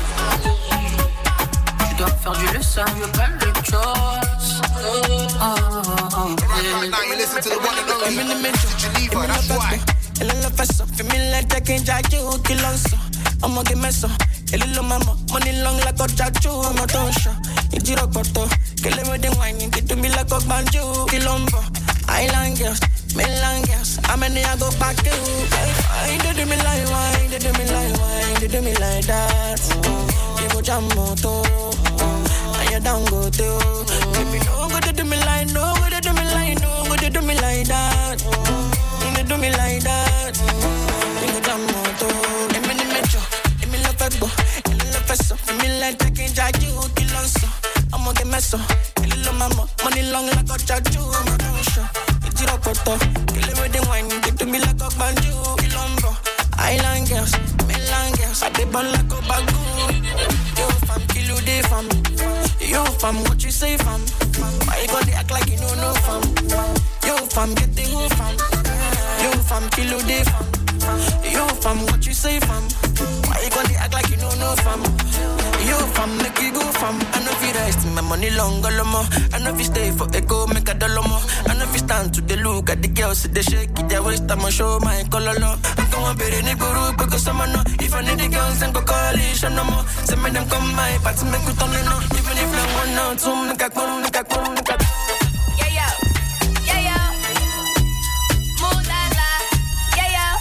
Tu dois faire du laissage, pas le choice. Oh, oh, Now you listen to the one and only. I'm in the middle. Did you leave her? That's why. Elle a la face, fait mille lettres, y'a qu'un jajo qui lance. I'ma get mess up. Elle est le maman, money long like a jajo, I'm a tosha. Il dit rocoto, que le me den wine, que tu me like a banjo. Quilombo, Island girls, Milan girls, I'm in the I go back to. Why they do me like wine, they do me like wine, they do me like that. They go jam moto, and you down go to. Baby, no go to do me like, no go to do me like, no go to do me like that. They do me like that. They go jam moto, they me the metro, they me love it, boy, they love it so. They me like taking jaju, kill on so. I'ma get mess up, kill little mama, money long like a jaju, I'm a dosha. It's your photo, kill it with the wine, get to me like a banjo, Quilombo, Island girls, Milan girls, I dey burn like a bagu. Yo fam, kill you day fam. Yo fam, what you say fam? Why you gotta act like you know no fam? Yo fam, get the who fam? Yo fam, kill you day fam. Yo fam, what you say fam? Why you gonna act like you know no fam? You fam, make you go fam. I know if you rest my money long or more. I know if you stay for a go, make a dollar more. I know if you stand to the look at the girls, they shake it, they waste time, show my color. I'm going to be the nigga, because I'm no. If I need the girls, then go coalition no more. Send me them come my party, make you turn it on. Even if no one now, two, make a come, make a come, make a yeah, yeah, yeah, yeah. Move la la, yeah, yeah.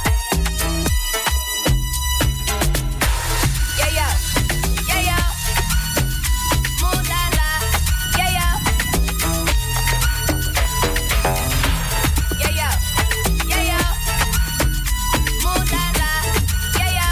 Yeah, yeah, yeah, yeah. Move la la, yeah, yeah. Yeah, yeah, yeah, yeah. Move la la, yeah, yeah.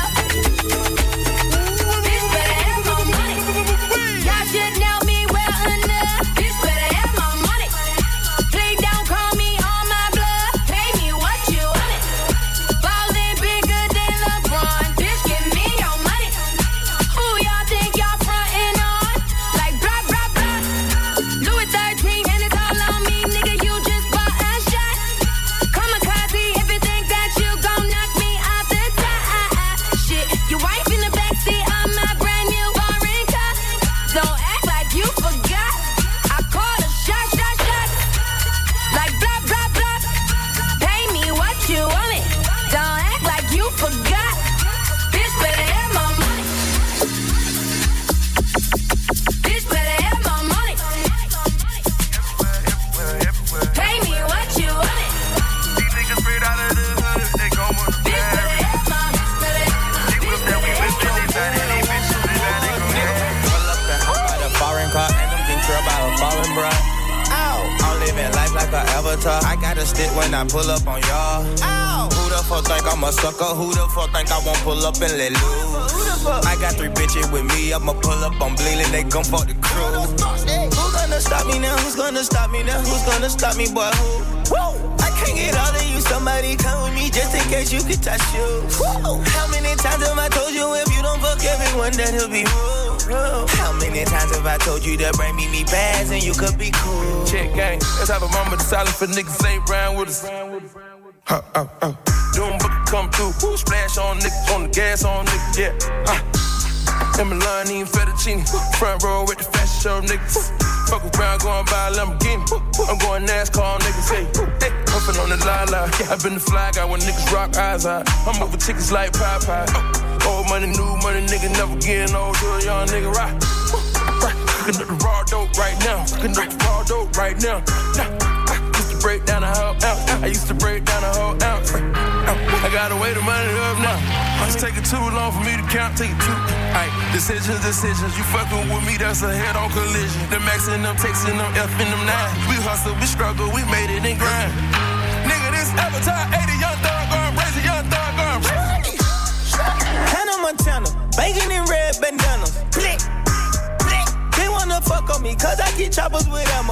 Bitch better have my money. Y'all should know me well enough. Bitch better have my money. Please don't call me on my blood. Pay me what you want it. Ballin' bigger than LeBron. Bitch, give me your money. Who y'all think y'all frontin' on? Like blah, blah, blah. Louis thirteen and it's all on me. Nigga, you just bought a shot. Kamikaze if you think that you gon' knock me out the top. Shit, your wife in the backseat of my brand new foreign car. Don't act like you forgot. I called a shot, shot, shot. Like blah, blah, blah. Pay me what you want it. Don't act like you forgot. Bitch better have my money. Bitch better have my money. Pay me what you want it. These niggas straight out of the hood, they gon' want to Bitch better have my money. They whip that we whip that they tight and they bitches they bad, they gon' get Pull up and hop out a foreign car, and I'm getting trailed by a foreign bro. Ow. I'm living life like an avatar. I got a stick when I pull up on y'all. Ow. Who the fuck think I'm a sucker? Who the fuck think I won't pull up and let loose? Who the fuck? I got three bitches with me. I'ma pull up on Bleeding. They gon' fuck the crew. Who's gonna stop me now? Who's gonna stop me now? Who's gonna stop me, boy? Who? Woo. I can't get all of you. Somebody come with me just in case you can touch shoes. Woo. How many times have I told you if you don't fuck everyone that he'll be rude? How many times have I told you to bring me me bags and you could be cool? check gang. Let's have a moment of silence for niggas ain't round with us. Huh, uh, uh. Doom book come through. Woo, splash on niggas, on the gas on niggas, yeah. Uh. And Milani and Fettuccine. Front row with the fashion show niggas. Fuck around, going by a Lamborghini. I'm going NASCAR, niggas, hey. Hey, puffin' on the la-la. I've been the fly guy when niggas rock eyes out. I'm moving tickets like Popeye. Old money, new money, nigga never getting old to a young nigga, right? Right, cooking up the raw dope right now. Cooking up the raw dope right now. I used to break down a whole ounce. I used to break down a whole ounce. I gotta weigh the money up now. It's taking too long for me to count, take it too. Aight, decisions, decisions. You fucking with me, that's a head-on collision. The max and them, texting them, F in them nine. We hustle, we struggle, we made it and grind. Nigga, this Avatar, eighty young thug arm, raise a young thug arm. Hannah Montana, banging in red bandanas. Blick, blick. They wanna fuck on me, cause I get choppers with ammo.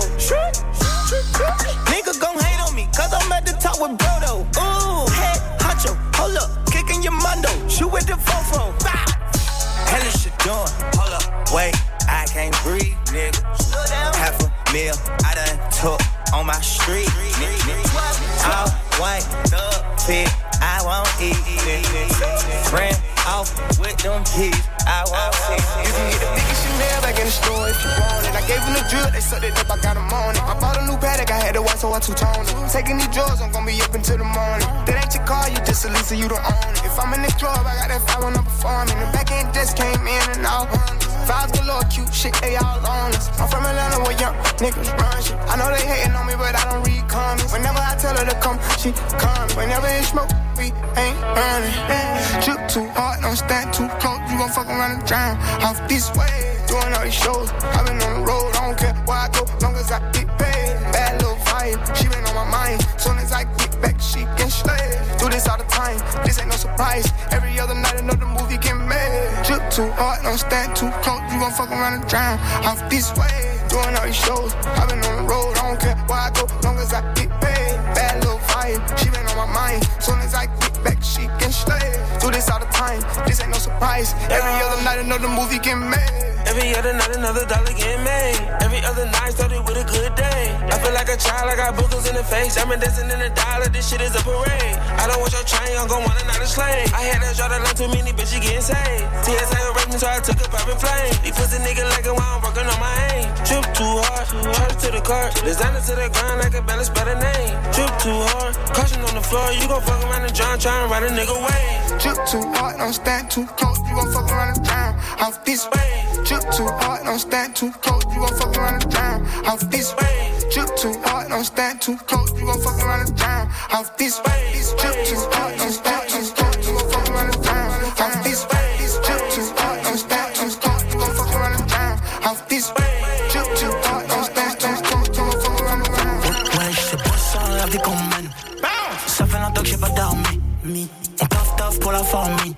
Nigga gon' hate on me, cause I'm at the top with Brodo. Ooh, head, honcho, hold up, kicking your mondo. Shoot with the fofo. Hell is shit doing, hold up, wait, I can't breathe, nigga. Half a meal, I done took on my street, nigga. All white, thug, fit, I won't eat, nigga. Ran off with them keys, I won't see. You can get the biggest Chanel back in the store if you want it. I gave them the drill, they sucked it up, I got them on it. I bought a new Patek, I had to watch, so I two-toned it. Taking these drugs, I'm gonna be up until the morning. That ain't your car, you just a Lisa, you don't own it. If I'm in the club, I got that five when I'm performing. The back end just came in and all hundreds. Vibes galore, cute shit, they all on us. I'm from Atlanta where young niggas run shit. I know they hating on me, but I don't read comments. Whenever I tell her to come, she comes. Whenever it's smoke, we ain't running. Drip too hard, don't stand too close. You gon' fuck around and drown off this way. Doing all these shows, I been on the road. I don't care where I go, long as I get paid. Bad little vibe, she been on my mind. Soon as I get back, she can slay. Do this all the time, this ain't no surprise. Every other night another movie get made. Drip too hard, don't stand too close. You gon' fuck around and drown off this way. Doing all these shows, I been on the road. I don't care where I go, long as I get paid. Bad little vibe, she been on my mind. Soon as I get back, she can slay. Do this all the time, this ain't no surprise. Every other night another movie get made. Every other night, another dollar getting made. Every other night started with a good day. I feel like a child, I got boogers in the face. I'm dancing in the dollar, this shit is a parade. I don't want your train, I'm gon' want another slave. I had that draw that line, too many bitches getting saved. T S A raped me, so I took a private plane. These pussy niggas like it while I'm working on my aim. Trip too hard, charge to the car. Designer to the ground like a balance better name. Trip too hard, caution on the floor. You gon' fuck around the John, try and ride a nigga way. Trip too hard, don't stand too close. You gon' fuck around the town off this way. Trip too hard, don't stand too close. You gon' fuck around the town off this way. Trip too hard, don't stand too close. You gon' fuck around the town off this way. Trip too hard, don't stand too close. You gon' fuck around the town off this way. Trip too hard, don't stand too close. You gon' fuck around the town off this way. Trip too hard, don't stand too close. You gon' fuck around the town. Ouais, j'sais pas ça, la vie qu'on mène. Ça fait longtemps que j'ai pas dormi. On taf taf pour la famille.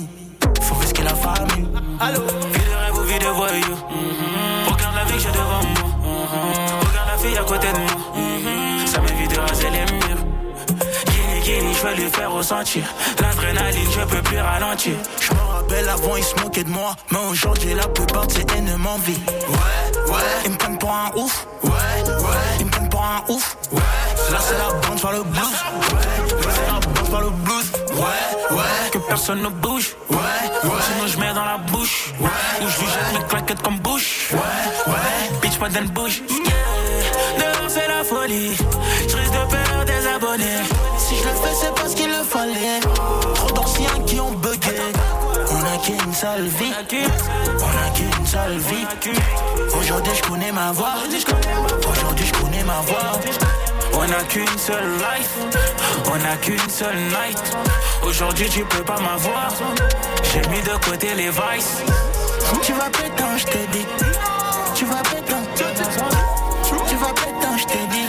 Faut risquer la famille. Allô, vie de rêve ou vie de voyou. Regarde la vie que j'ai devant moi. Regarde la fille à côté de moi. Ça m'évite de raser les murs. Guini, guini, je vais lui faire ressentir l'adrénaline, je peux plus ralentir. Je me rappelle avant ils se moquaient de moi, mais aujourd'hui la plupart de ces haines m'envient. Ouais, ouais, ils me prennent pour un ouf. Ouais, ouais, ils me prennent pour un ouf. Ouais, là c'est la bande par le blues. Ouais, c'est la bande par le blues. Ouais, ouais, que personne ne bouge. Ouais, ouais, sinon je mets dans la bouche. Ouais, ou je lui jette mes claquettes comme bouche. Ouais, ouais, bitch pas d'une bouche. Yeah, dehors c'est la folie. Je risque de perdre des abonnés. Si je le fais c'est parce qu'il le fallait. Trop d'anciens qui ont bugué. On a qu'une seule vie. On a qu'une seule vie. Aujourd'hui je connais ma voix. Aujourd'hui je connais ma voix. On n'a qu'une seule life. On n'a qu'une seule night. Aujourd'hui tu peux pas m'avoir. J'ai mis de côté les vices. Tu vas péter, je t'ai dit. Tu vas péter. Tu vas péter, je t'ai dit.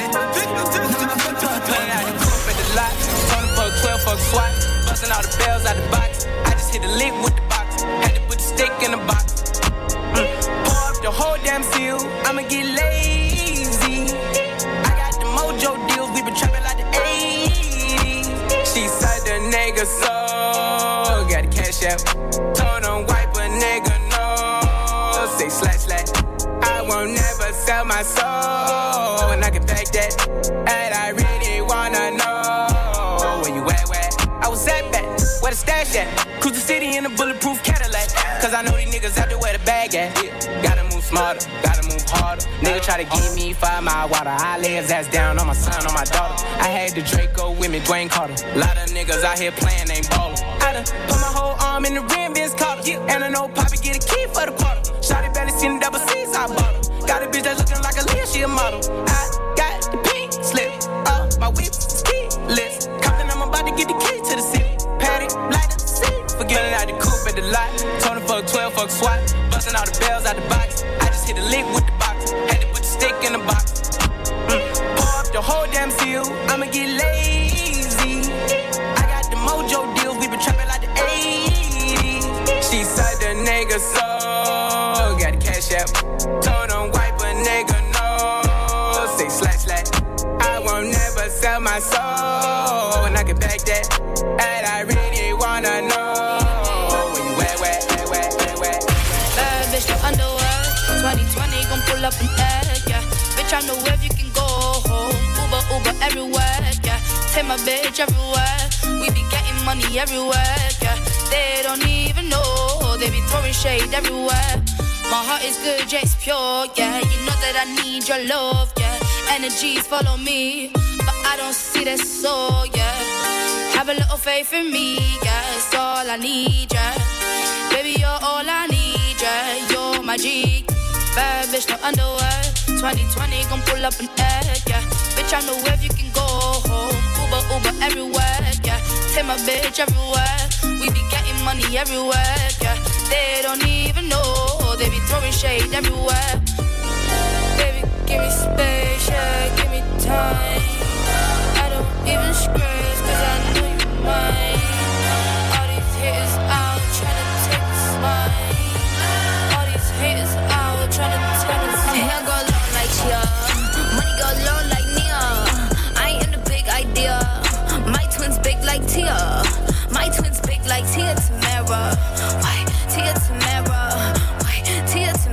twelve fuck SWAT, busting all the bells out the box. I just hit a lick with the box, had to put the stick in the box. Mm. Pour up the whole damn seal, I'ma get lazy. I got the mojo deals, we been trapping like the eighties. She said the nigga so, got the cash out. Told him wipe a nigga no, say slash slash. I won't never sell my soul, and I can back that. And I really wanna know. Where you at, where? I was at back, where the stash at? Cruise the city in a bulletproof Cadillac. Cause I know these niggas out there where the bag at. Gotta move smarter, gotta move harder. Nigga try to give me five mile water. I lay his ass down on my son, on my daughter. I had the Draco with me, Dwayne Carter. Lot of niggas out here playing, ain't ballin'. I done put my whole arm in the rim, Vince Carter. And I know Poppy get a key for the quarter. Shotty barely seen the double C's, I bought her. Got a bitch that's looking like a Leah, she a model. I got the pink slip, uh, my whip's keyless. About to get the key to the city. Patty, light up the city. Forgetting out the coupe at the lot. Told him fuck twelve, fuck SWAT. Busting all the bells out the box. I just hit a lick with the box. Had to put the stick in the box. Mm. Pour up the whole damn seal. I'ma get lazy. I got the mojo deals. We been trapping like the eighties. She said the nigga so, got the cash out. Told him wipe a nigga no. Say slash slash. I won't never sell my soul, and I can back that. And I really wanna know where you at, where, where, where, where. Bad bitch, the underwear. twenty twenty gon' pull up an egg, yeah. Bitch, I know where you can go home. Uber, Uber everywhere, yeah. Take my bitch everywhere. We be getting money everywhere, yeah. They don't even know. They be throwing shade everywhere. My heart is good, yeah, it's pure, yeah. You know that I need your love, yeah. Energies follow me, but I don't see that soul, yeah. Have a little faith in me, yeah. It's all I need, yeah. Baby, you're all I need, yeah. You're my G. Bad bitch, no underwear. twenty twenty gon' pull up an egg, yeah. Bitch, I know where you can go home. Uber, Uber everywhere, yeah. Take my bitch everywhere. We be getting money everywhere, yeah. They don't even know. They be throwing shade everywhere. Baby, give me space, yeah, give me time. I don't even scratch, cause I know you mine. All these haters out, tryna take a smile. All these haters out, tryna take a smile. Hair go long like Chia, money go low like Nia. I ain't in the big idea. My twins big like Tia. My twins big like Tia Tamara. Why, Tia Tamara. Why, Tia Tamara.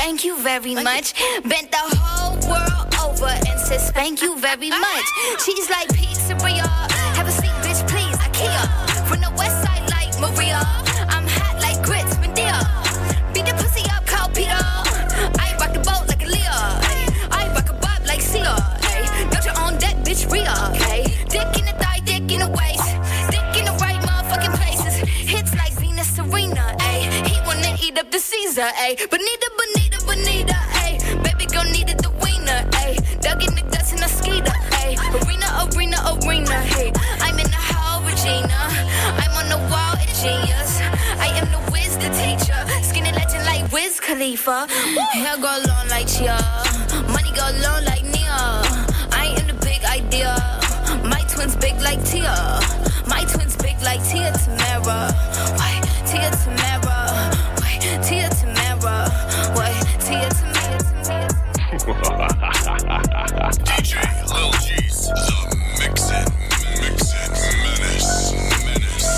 thank you very much. Bent the whole world over and said, thank you very much. She's like pizzeria. Have a seat, bitch, please. IKEA. From the west side like Maria. I'm hot like grits, Medea. Beat the pussy up, Carl Peter. I rock the boat like a Leah. I rock a bob like Sia. Got your own deck, bitch, Rhea. Okay. Dick in the thigh, dick in the waist. Dick in the right motherfucking places. Hits like Venus Serena. Ay. He wanna eat up the Caesar. Ay. Bonita, bonita, bonita. Ay. Baby girl needed the wiener. Ay. Dug in the guts in a skeeter. Ay. Arena, arena, arena. Hey. I'm in the hall, Regina. I'm on the wall, a genius. I am the whiz, the teacher. Skinny legend like Wiz Khalifa. Hair go long like Chia. Money go long like Nia. I am the big idea. My twins big like Tia. My twins big like Tia Tamara. Wait, Tia Tamara. Wait, Tia Tamara. Wait, Tia Tamara. D J Lil G's the Mixin' Mixin' Menace Menace.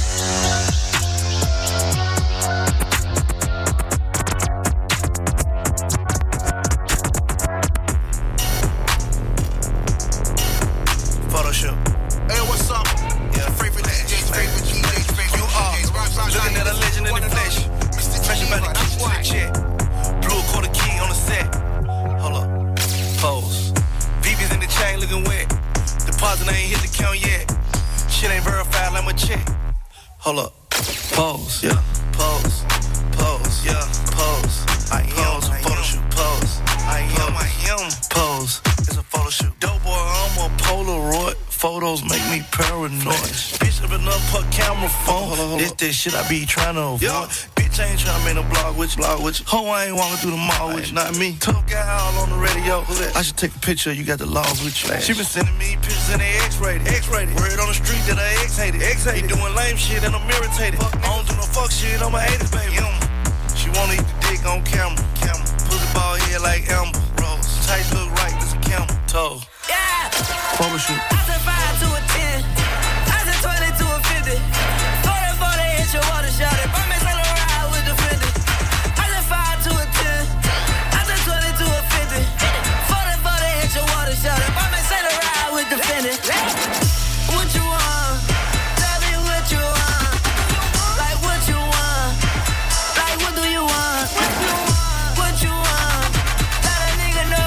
Photo shoot. Hey, what's up? Yeah, free for that. Free for G J, free for You are looking at a legend in the flesh. Fresh about the kitchen to the check. Blue quarter key on the set. Hold up. Pose. V V's in the chain looking wet. Deposit ain't hit the count yet. Shit ain't verified like my check. Hold up. Pose. Yeah. Pose. Pose. Yeah. Pose. I am a photo shoot. Pose. I am. I am. Pose. It's a photo shoot. Dope boy, I'm a Polaroid. Photos make me paranoid. Bitch, I've been up her camera phone. This that shit I be trying to avoid. Yeah. Bitch, I ain't trying to make no blog with you, blog with you. Ho, I ain't walking through the mall with you, not me. Tough guy all on the radio. I should take a picture, you got the laws with you. She been sending me pictures in the X-rated. X-rated. Word on the street that I X-hated. X-hated. He doing lame shit and I'm irritated. I don't do no fuck shit, I'm a eighties baby. She wanna eat the dick on camera. Camera. Pussy ball head like Amber. Rose. Tight look right, this a camera. Toe. Yeah. Photo shoot. I said five to a ten. I said twenty to a fifty. forty, forty, hit your water shot it. I'm missing a ride with the fifty. I said five to a ten. I said twenty to a fifty. forty, forty, hit your water shot it. I'm missing a ride with the fifty. What you want? Tell me what you want. Like what you want. Like what do you want? What you want? Let a nigga know.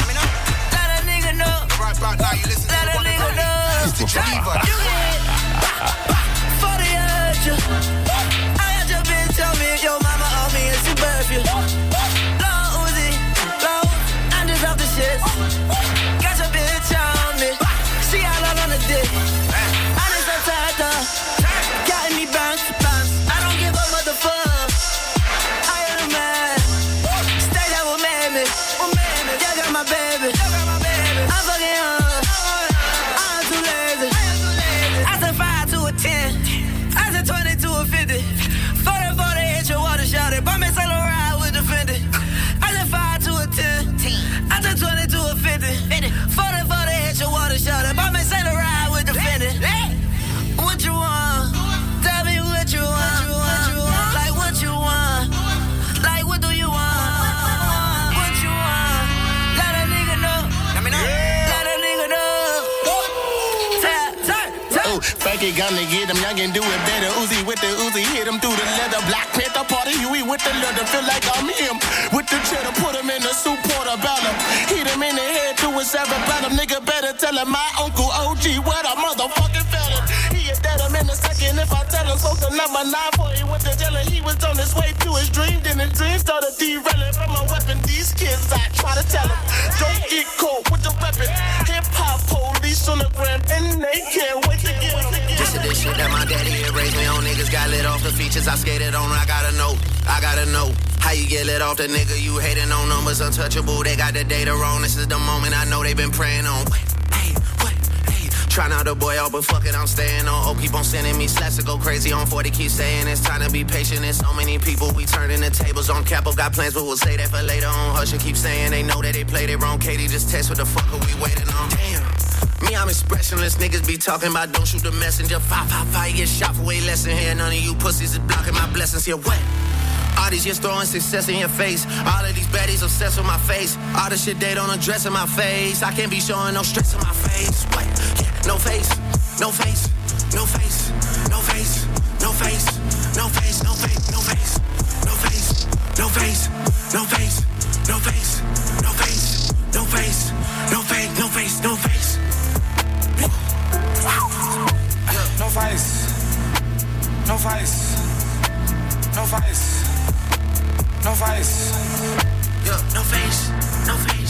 Let a nigga know. Right about now, you listen to Let the a one and nigga only know. Mister Geneva. You get forty at you. I got your bitch on me. Your mama on me and she birth you. Low Uzi, low. I'm just off the shit. Got your bitch on me. She all out on the dick. I just so tired up. Got me bounce, bounce. I don't give a motherfucker. I am the man. Stay there with me. You got my baby. I'm fucking her. I'm too lazy. I said five to a ten. I said twenty to a fifty. forty, forty, hit your water shot it. Bump me sell a ride with the Fendi. I said five to a ten. I said twenty to a fifty. forty, forty, hit your water shot it. Bump me sell a ride with the Fendi. What you want? Tell me what you want. Like what you want. Like what do you want? What you want? Let a nigga know. Let a nigga know. Tap, tap, tap. Oh, fake it, gonna get him, young and do it better. Uzi with the Uzi, hit him through the leather. Black Panther party, Huey with the leather. Feel like I'm him. With the cheddar, put him in the soup portobello. Hit him in the head to a cerebellum. Nigga better tell him my uncle O G what a motherfucking fella. He is dead, I'm in a second if I tell him. So the number nine for he went to jail and he was on his way to his dream. Then his dream started derailing from a weapon. These kids, I try to tell them, don't get caught with the weapon. Hip hop police on the gram and they can't wait to get him. This is the shit that my daddy had raised me on. Niggas got lit off the features I skated on. I gotta know, I gotta know how you get lit off the nigga you hating on. Numbers untouchable, they got the data wrong. This is the moment I know they been praying on. Wait, hey, what, hey. Try not to boy out, but fuck it, I'm staying on. Oh, keep on sending me slaps to go crazy on forty. Keep saying it's time to be patient. There's so many people, we turning the tables on. Capo got plans, but we'll say that for later on. Husher keep saying they know that they played it wrong. Katie just text what the fuck are we waiting on? Damn. Me, I'm expressionless. Niggas be talking about don't shoot the messenger. Five, five, five, get shot for way less than here. None of you pussies is blocking my blessings here. What? All these years throwing success in your face. All of these baddies obsessed with my face. All the shit they don't address in my face. I can't be showing no stress in my face. What? Yeah, no face, no face, no face, no face, no face, no face, no face, no face, no face, no face, no face, no face, no face, no face, no face, no face, no face. No face, no face, no face, no face, yeah, no face, no face.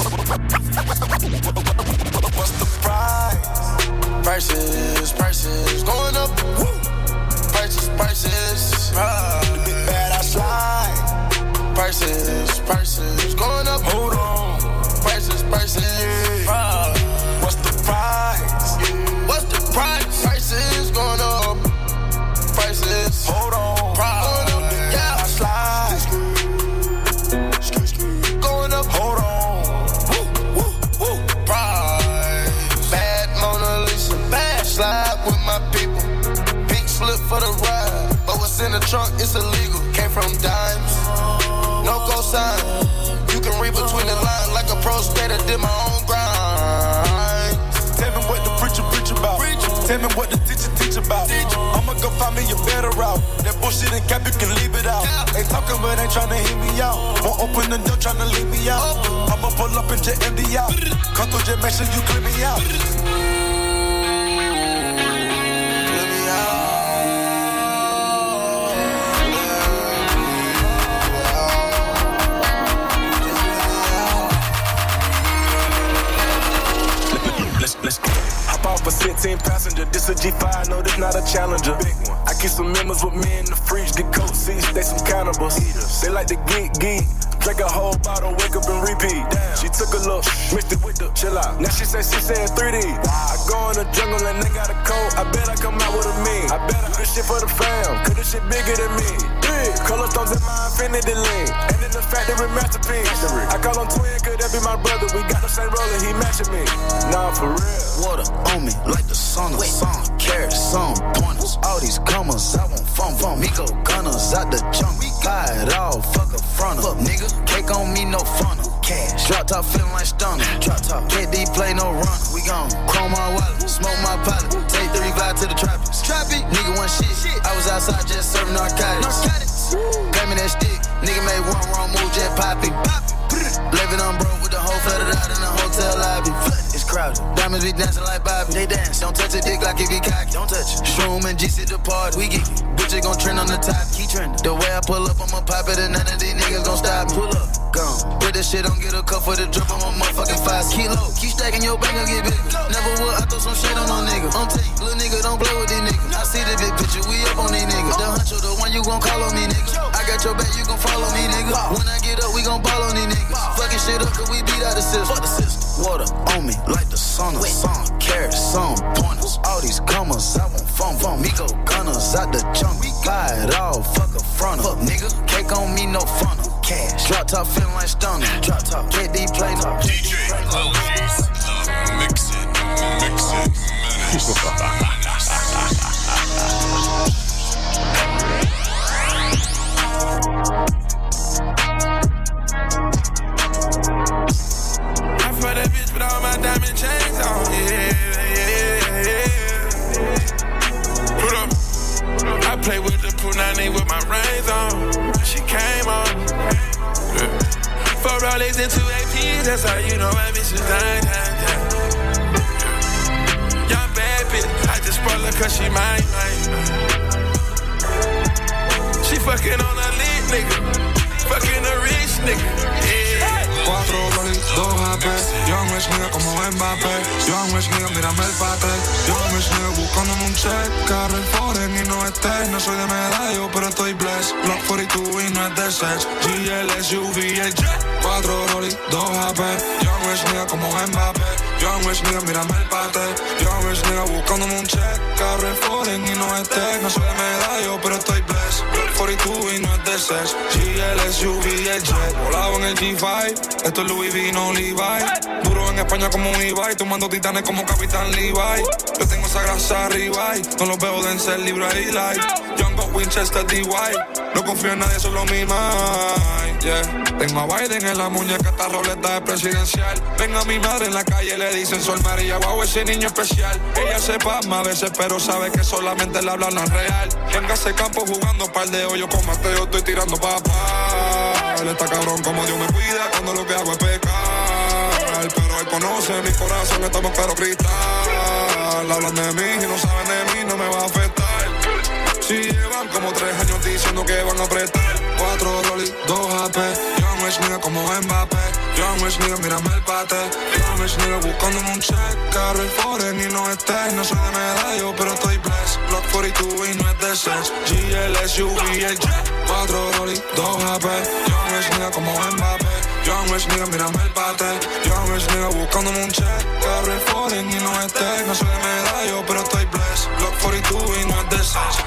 What's the price? Prices, prices going up. Woo. Prices, prices. Uh, big bad I slide. Prices, prices going up. Hold on. Prices, prices. Uh, what's the price? What's the price? Prices going up. Prices. Hold on. Price. Going up. Yeah, I slide. Going up. Hold on. Woo, woo, woo. Price. Bad Mona Lisa. Bad slide with my people. Pink slip for the ride. But what's in the trunk is illegal. Came from dimes. No cosign. You can read between the lines like a pro skater. Did my own grind. Tell me what the preacher preach about. Tell me what the teacher teach about. I'ma go find me a better route. That bullshit and cap, you can leave it out. Ain't talking but ain't tryna hear me out. Won't open the door tryna leave me out. I'ma pull up and just empty out. Come through, just make sure you clear me out. Clear me out. Let's, let's hop off a sixteen passenger. This a G five, no, this not a Challenger. Big one. I keep some members with me in the fridge, get coat seats, they some cannibals. Eaters. They like to geek, geek. Drink a whole bottle, wake up and repeat. Damn. She took a look, mixed it with the chill out. Now she say she said three D. Wow. I go in the jungle and they got a coat. I bet I come out with a mean. I bet I do this shit for the fam, cause this shit bigger than me. Big. Color stones in my infinity lane. And in the factory masterpiece. I call him twin, could that be my brother? We got the same roller, he matching me. Nah, for real. Water on me like the sun of sun. Carrots, some pointers. All these comers, I want fun, fun. Me go gunners out the junk. We buy it all, fuck a front up. Nigga, cake on me, no funnel. Cash. Drop top feeling like stunner. Drop top. K D play no run. We gon' chrome my wallet, smoke my pilot. Take three glide to the trappers. Trappy. Nigga one shit. shit. I was outside just serving narcotics. Narcotics. Gave me that stick. Nigga made one wrong move, jet poppy. Living on broke with the whole flooded out in the hotel lobby. It's crowded. Diamonds be dancing like Bobby. They dance. Don't touch a dick like it be cocky. Don't touch it. Shroom and G sit the party. We get it. Bitch, gon' trend on the top. Keep trending. The way I pull up, I'ma pop it and none of these niggas gon' stop me. Pull up. Gone. Put that shit on, get a cup for the drip on my motherfucking five. Kilo. Keep stacking your bank and get bigger. Never would. I throw some shit on no nigga. I'm taking. Little nigga, don't play with these niggas. I see the big picture. We up on these niggas. The huncho, the one you gon' call on me, nigga. I got your back, you gon' follow me, nigga. When I get up, we gon' ball on these niggas. Fucking shit up, cause we beat out the system. Fuck the system. Water on me like the sun of sun. Carrots, some pointers. All these comers, I want fun, fun. Me go gunners out the junk. We buy it all, fuck a front up. Nigga, cake on me, no funnel. Cash. Drop top feeling like stunner. Drop top. K D play no. D J Lil G's, the mixin', mixin' I for that bitch with all my diamond chains on. Yeah, yeah, yeah. Put up. I play with the punani with my rings on. She came on. Yeah. Four Rolex and two A Ps, that's how you know my bitch is dang, dang, dang. Yeah. Young bad bitch, I just spoil her cause she mine, mine. She fucking on a lit nigga, fucking a rich nigga. Yeah. Cuatro Rollies, dos A P. Young Rich nigga como Mbappé. Young Rich nigga, mírame el pate. Young Rich nigga buscándome un check. Carro el foreign y no estés. No soy de medallo, pero estoy blessed. Block cuarenta y dos y no es de sex. G L S U V el jet. Cuatro Rollies, dos A P. Young Rich nigga como Mbappé. Young Rich nigga, mírame el pate. Young Rich nigga buscándome un check. Carro el foreign y no estés. No soy de medallo, pero estoy blessed. Block cuarenta y dos y no es de sex. G L S U V el jet. Volado en el G cinco. Esto es Louis V, no Levi. Duro en España como un Ibai. Tomando titanes como Capitán Levi. Yo tengo esa grasa arriba. No los veo de ser libre y light. Young Got Winchester D Y. No confío en nadie, solo mi mind, yeah. Tengo a Biden en la muñeca, esta roleta es presidencial. Vengo a mi madre en la calle, le dicen Sol María, wow, ese niño especial. Ella se pasma a veces, pero sabe que solamente le hablan no es real. Venga a ese campo jugando par de hoyos con Mateo, estoy tirando papá. Él está cabrón como Dios me cuida cuando lo que hago es pecar. Pero él conoce mi corazón, estamos claro cristal. Hablan de mí y no saben de mí, no me va a afectar. Si llevan como tres años diciendo que van a apretar. Cuatro Rolly, dos A P. Young Rich nigga como Mbappé. Young Rich nigga, mírame el pate. Young Rich nigga buscándome un check. Carro y foreign y no estés. No soy de medallo, pero estoy blessed. Block cuarenta y dos y no es de sex. G L S U V el jet. Cuatro Rolly, dos A P. Young Rich nigga como Mbappé. Young Rich nigga, mírame el pate. Young Rich nigga buscándome un check. Carro y foreign y no estés. No soy de medallo, pero estoy blessed. Block cuarenta y dos y no es de sex.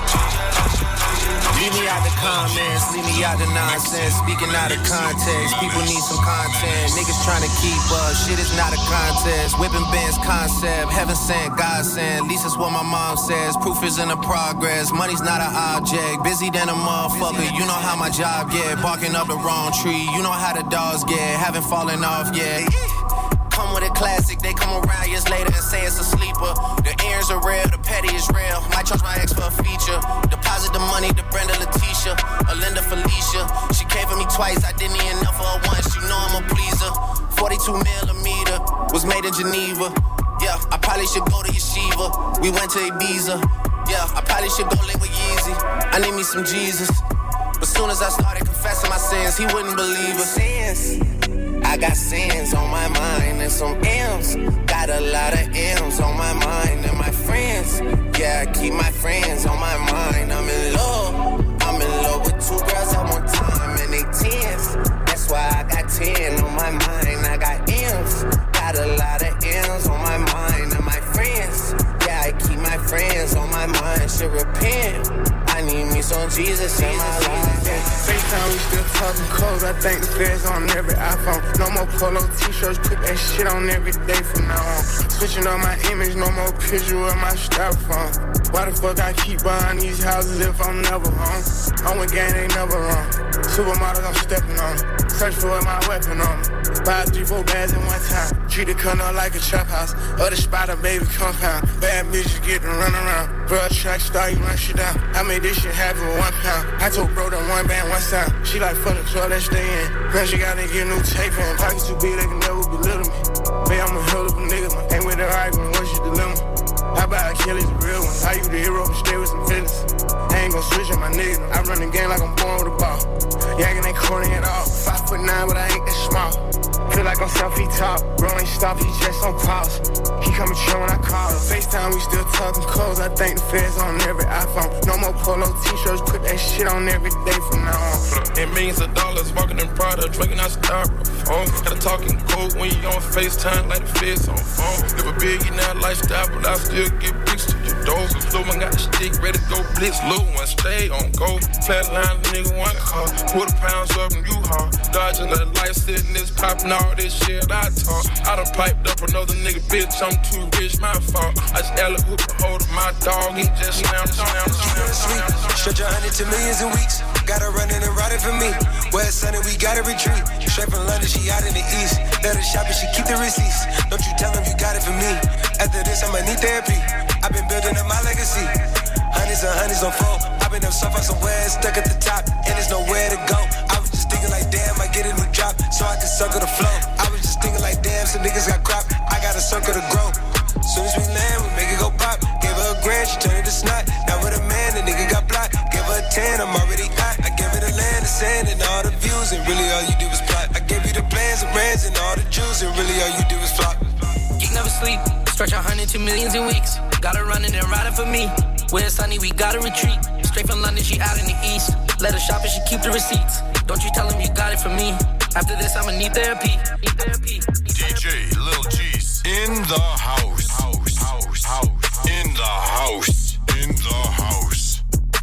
Leave me out the comments, leave me out the nonsense. Speaking out of context, people need some content. Niggas trying to keep up, shit is not a contest. Whipping bands concept, heaven sent, God sent. At least that's what my mom says. Proof is in the progress, money's not an object. Busy than a motherfucker, you know how my job get. Barking up the wrong tree, you know how the dogs get. Haven't fallen off yet. Come with a classic, they come around years later and say it's a sleeper. The earrings are real, the petty is real. Might charge my ex for a feature. Deposit the money to Brenda Leticia, or Linda Felicia. She came for me twice, I didn't even know for her once. You know I'm a pleaser. forty-two millimeter was made in Geneva. Yeah, I probably should go to Yeshiva. We went to Ibiza. Yeah, I probably should go live with Yeezy. I need me some Jesus. But soon as I started confessing my sins, he wouldn't believe it. Sins. I got sins on my mind and some M's. Got a lot of M's on my mind and my friends. Yeah, I keep my friends on my mind. I'm in love. I'm in love with two girls at one time and they tens. That's why I got ten on my mind. I got M's. Got a lot of M's on my mind and my friends. Yeah, I keep my friends on my mind. Should repent. I need me some Jesus in my life. FaceTime, we still talking codes. I think the feds on every iPhone. No more polo t-shirts, put that shit on every day from now on. Switching up my image, no more picture of my styrofoam. Why the fuck I keep buying these houses if I'm never home? I'm with gang, ain't never wrong. Supermodels, I'm stepping on. Search for my weapon on. Buy three, four bags in one time. Treat it cut up like a trap house. Other spot, a baby compound. Bad bitches get to run around. Bro, track star, you run shit down. I made this shit happen with one pound. I told bro that one band, one sound. She like fuck the club, let's stay in. Now she gotta get new tape in. Pockets too big, they can never belittle me. Babe, I'm a hell of a nigga, man. Ain't with the argument, what's your dilemma? How about Achilles, the real one? How you the hero, but stay with some feelings? I ain't gon' switch on my nigga. I run the game like I'm born with a ball. Yaggin' ain't corny at all. Five foot nine, but I ain't that small. Feel like I'm selfie top. Bro ain't stop, he just on pause. He coming chill when I call him. FaceTime, we still talking codes. I think the feds on every iPhone. No more polo t-shirts, put that shit on every day from now on. It millions of dollars, walking in Prada, drinking out styrofoam. Gotta talking code when you on FaceTime like the feds on phone. Live a billionaire lifestyle, but I still get bricks to your door. Little one got the stick, ready to go blitz. Little one stay on go. Flatline, nigga, one car. Quarter pounds up and you hard. Dodging the light, sitting this popping all this shit I talk. I done piped up another nigga, bitch, I'm too rich, my fault. I just alley hoop a hold of my dog, he just slammed, slammed, slammed, slammed. Stretch a hundred to millions in weeks. Gotta run in and ride it for me. West Sunday, we gotta retreat. Straight from London, she out in the east. Let her shop and she keep the receipts. Don't you tell them you got it for me. After this, I'ma need therapy. I've been building up my legacy. Hundreds and hundreds on four. I've been up so far somewhere, stuck at the top, and there's nowhere to go. I was just thinking like, damn, I get a new drop, so I can circle the flow. I was just thinking like, damn, some niggas got crop. I got a circle to grow. Soon as we land, we make it go pop. Gave her a grand, she turned it to snot. Now with a man, the nigga got blocked. Gave her a ten, I'm already hot. I gave her the land, the sand, and all the views, and really all you did was plot. I gave you the plans, the brands, and all the jewels, and really all you did was flop. Geek never sleep, stretch a hundred to millions in weeks. Gotta run it and ride it for me. Where it's sunny, we gotta retreat. Straight from London, she out in the east. Let her shop and she keep the receipts. Don't you tell them you got it for me. After this, I'ma need therapy. Need therapy. D J Lil G's in the house. House, house, house. In the house. In the house.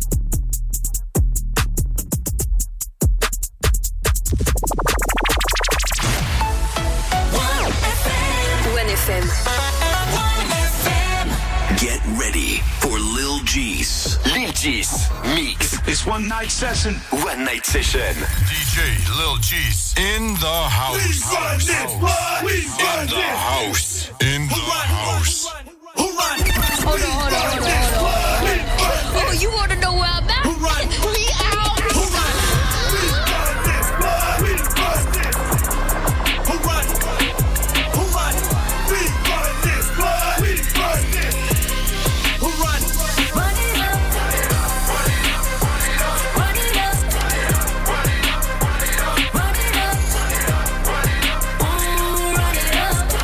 one F M. Get ready for Lil G's. Lil G's Mix. It's one night session. One night session. D J Lil G's in the house. We run this, boy. We run in the this. house. In the house. Who run? Hold on, hold on, hold on, hold on. Oh, you want to know where I'm at? Who run? We out. Who run? We run this, boy. We run this. Who run? Who run? We run this, boy. We run this. Who run? Run it up. Run it up. Run it up. Run it up. Ooh, run it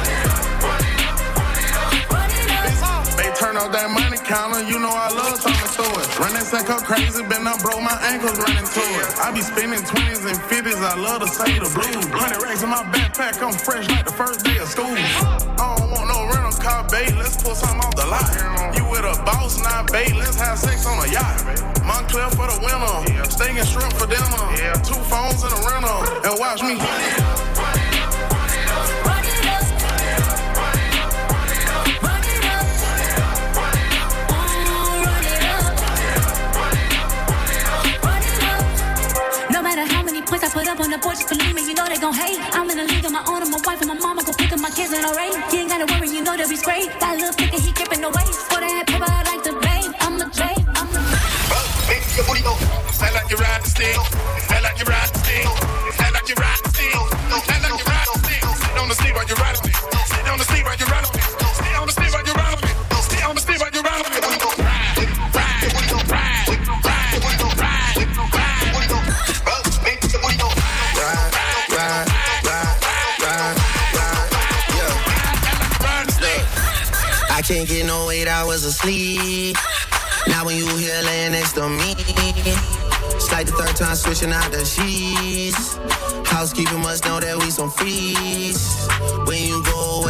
up. Run it up. They turn up that money counter, you know I love talking to it. Run that sack up crazy, been up, broke my ankles running to it. I be spending twenties and fifties, I love to say the blues. Hundred racks in my backpack, I'm fresh like the first day of school. I don't want no rental car, babe, let's pull something off the lot. You with a boss now, babe, let's have sex on a yacht. Montclair for the winter, steak and shrimp for dinner. Two phones in a rental, and watch me. I put up on the porch, believe me, you know they gon' hate. I'm in a league of my own, and my wife and my mama go pick up my kids and alright. You ain't gotta worry, you know they'll be straight. That little stick and he gripping the waist. For that paper, I like the babe. I'm the babe, I'm the Make your booty go. Feel like you ride the stick. Feel like you ride the stick. Feel like you ride the stick. Feel like you ride the stick. Sit on the stick while you ride the stick. Sit on the stick while you ride the stick. Sit on the stick while you ride the stick. Sit on the stick while you ride the stick. Ride, ride, ride, ride, ride, ride. I can't get no eight hours of sleep. Now when you here laying next to me, it's like the third time switching out the sheets. Housekeeper must know that we some freaks. When you go away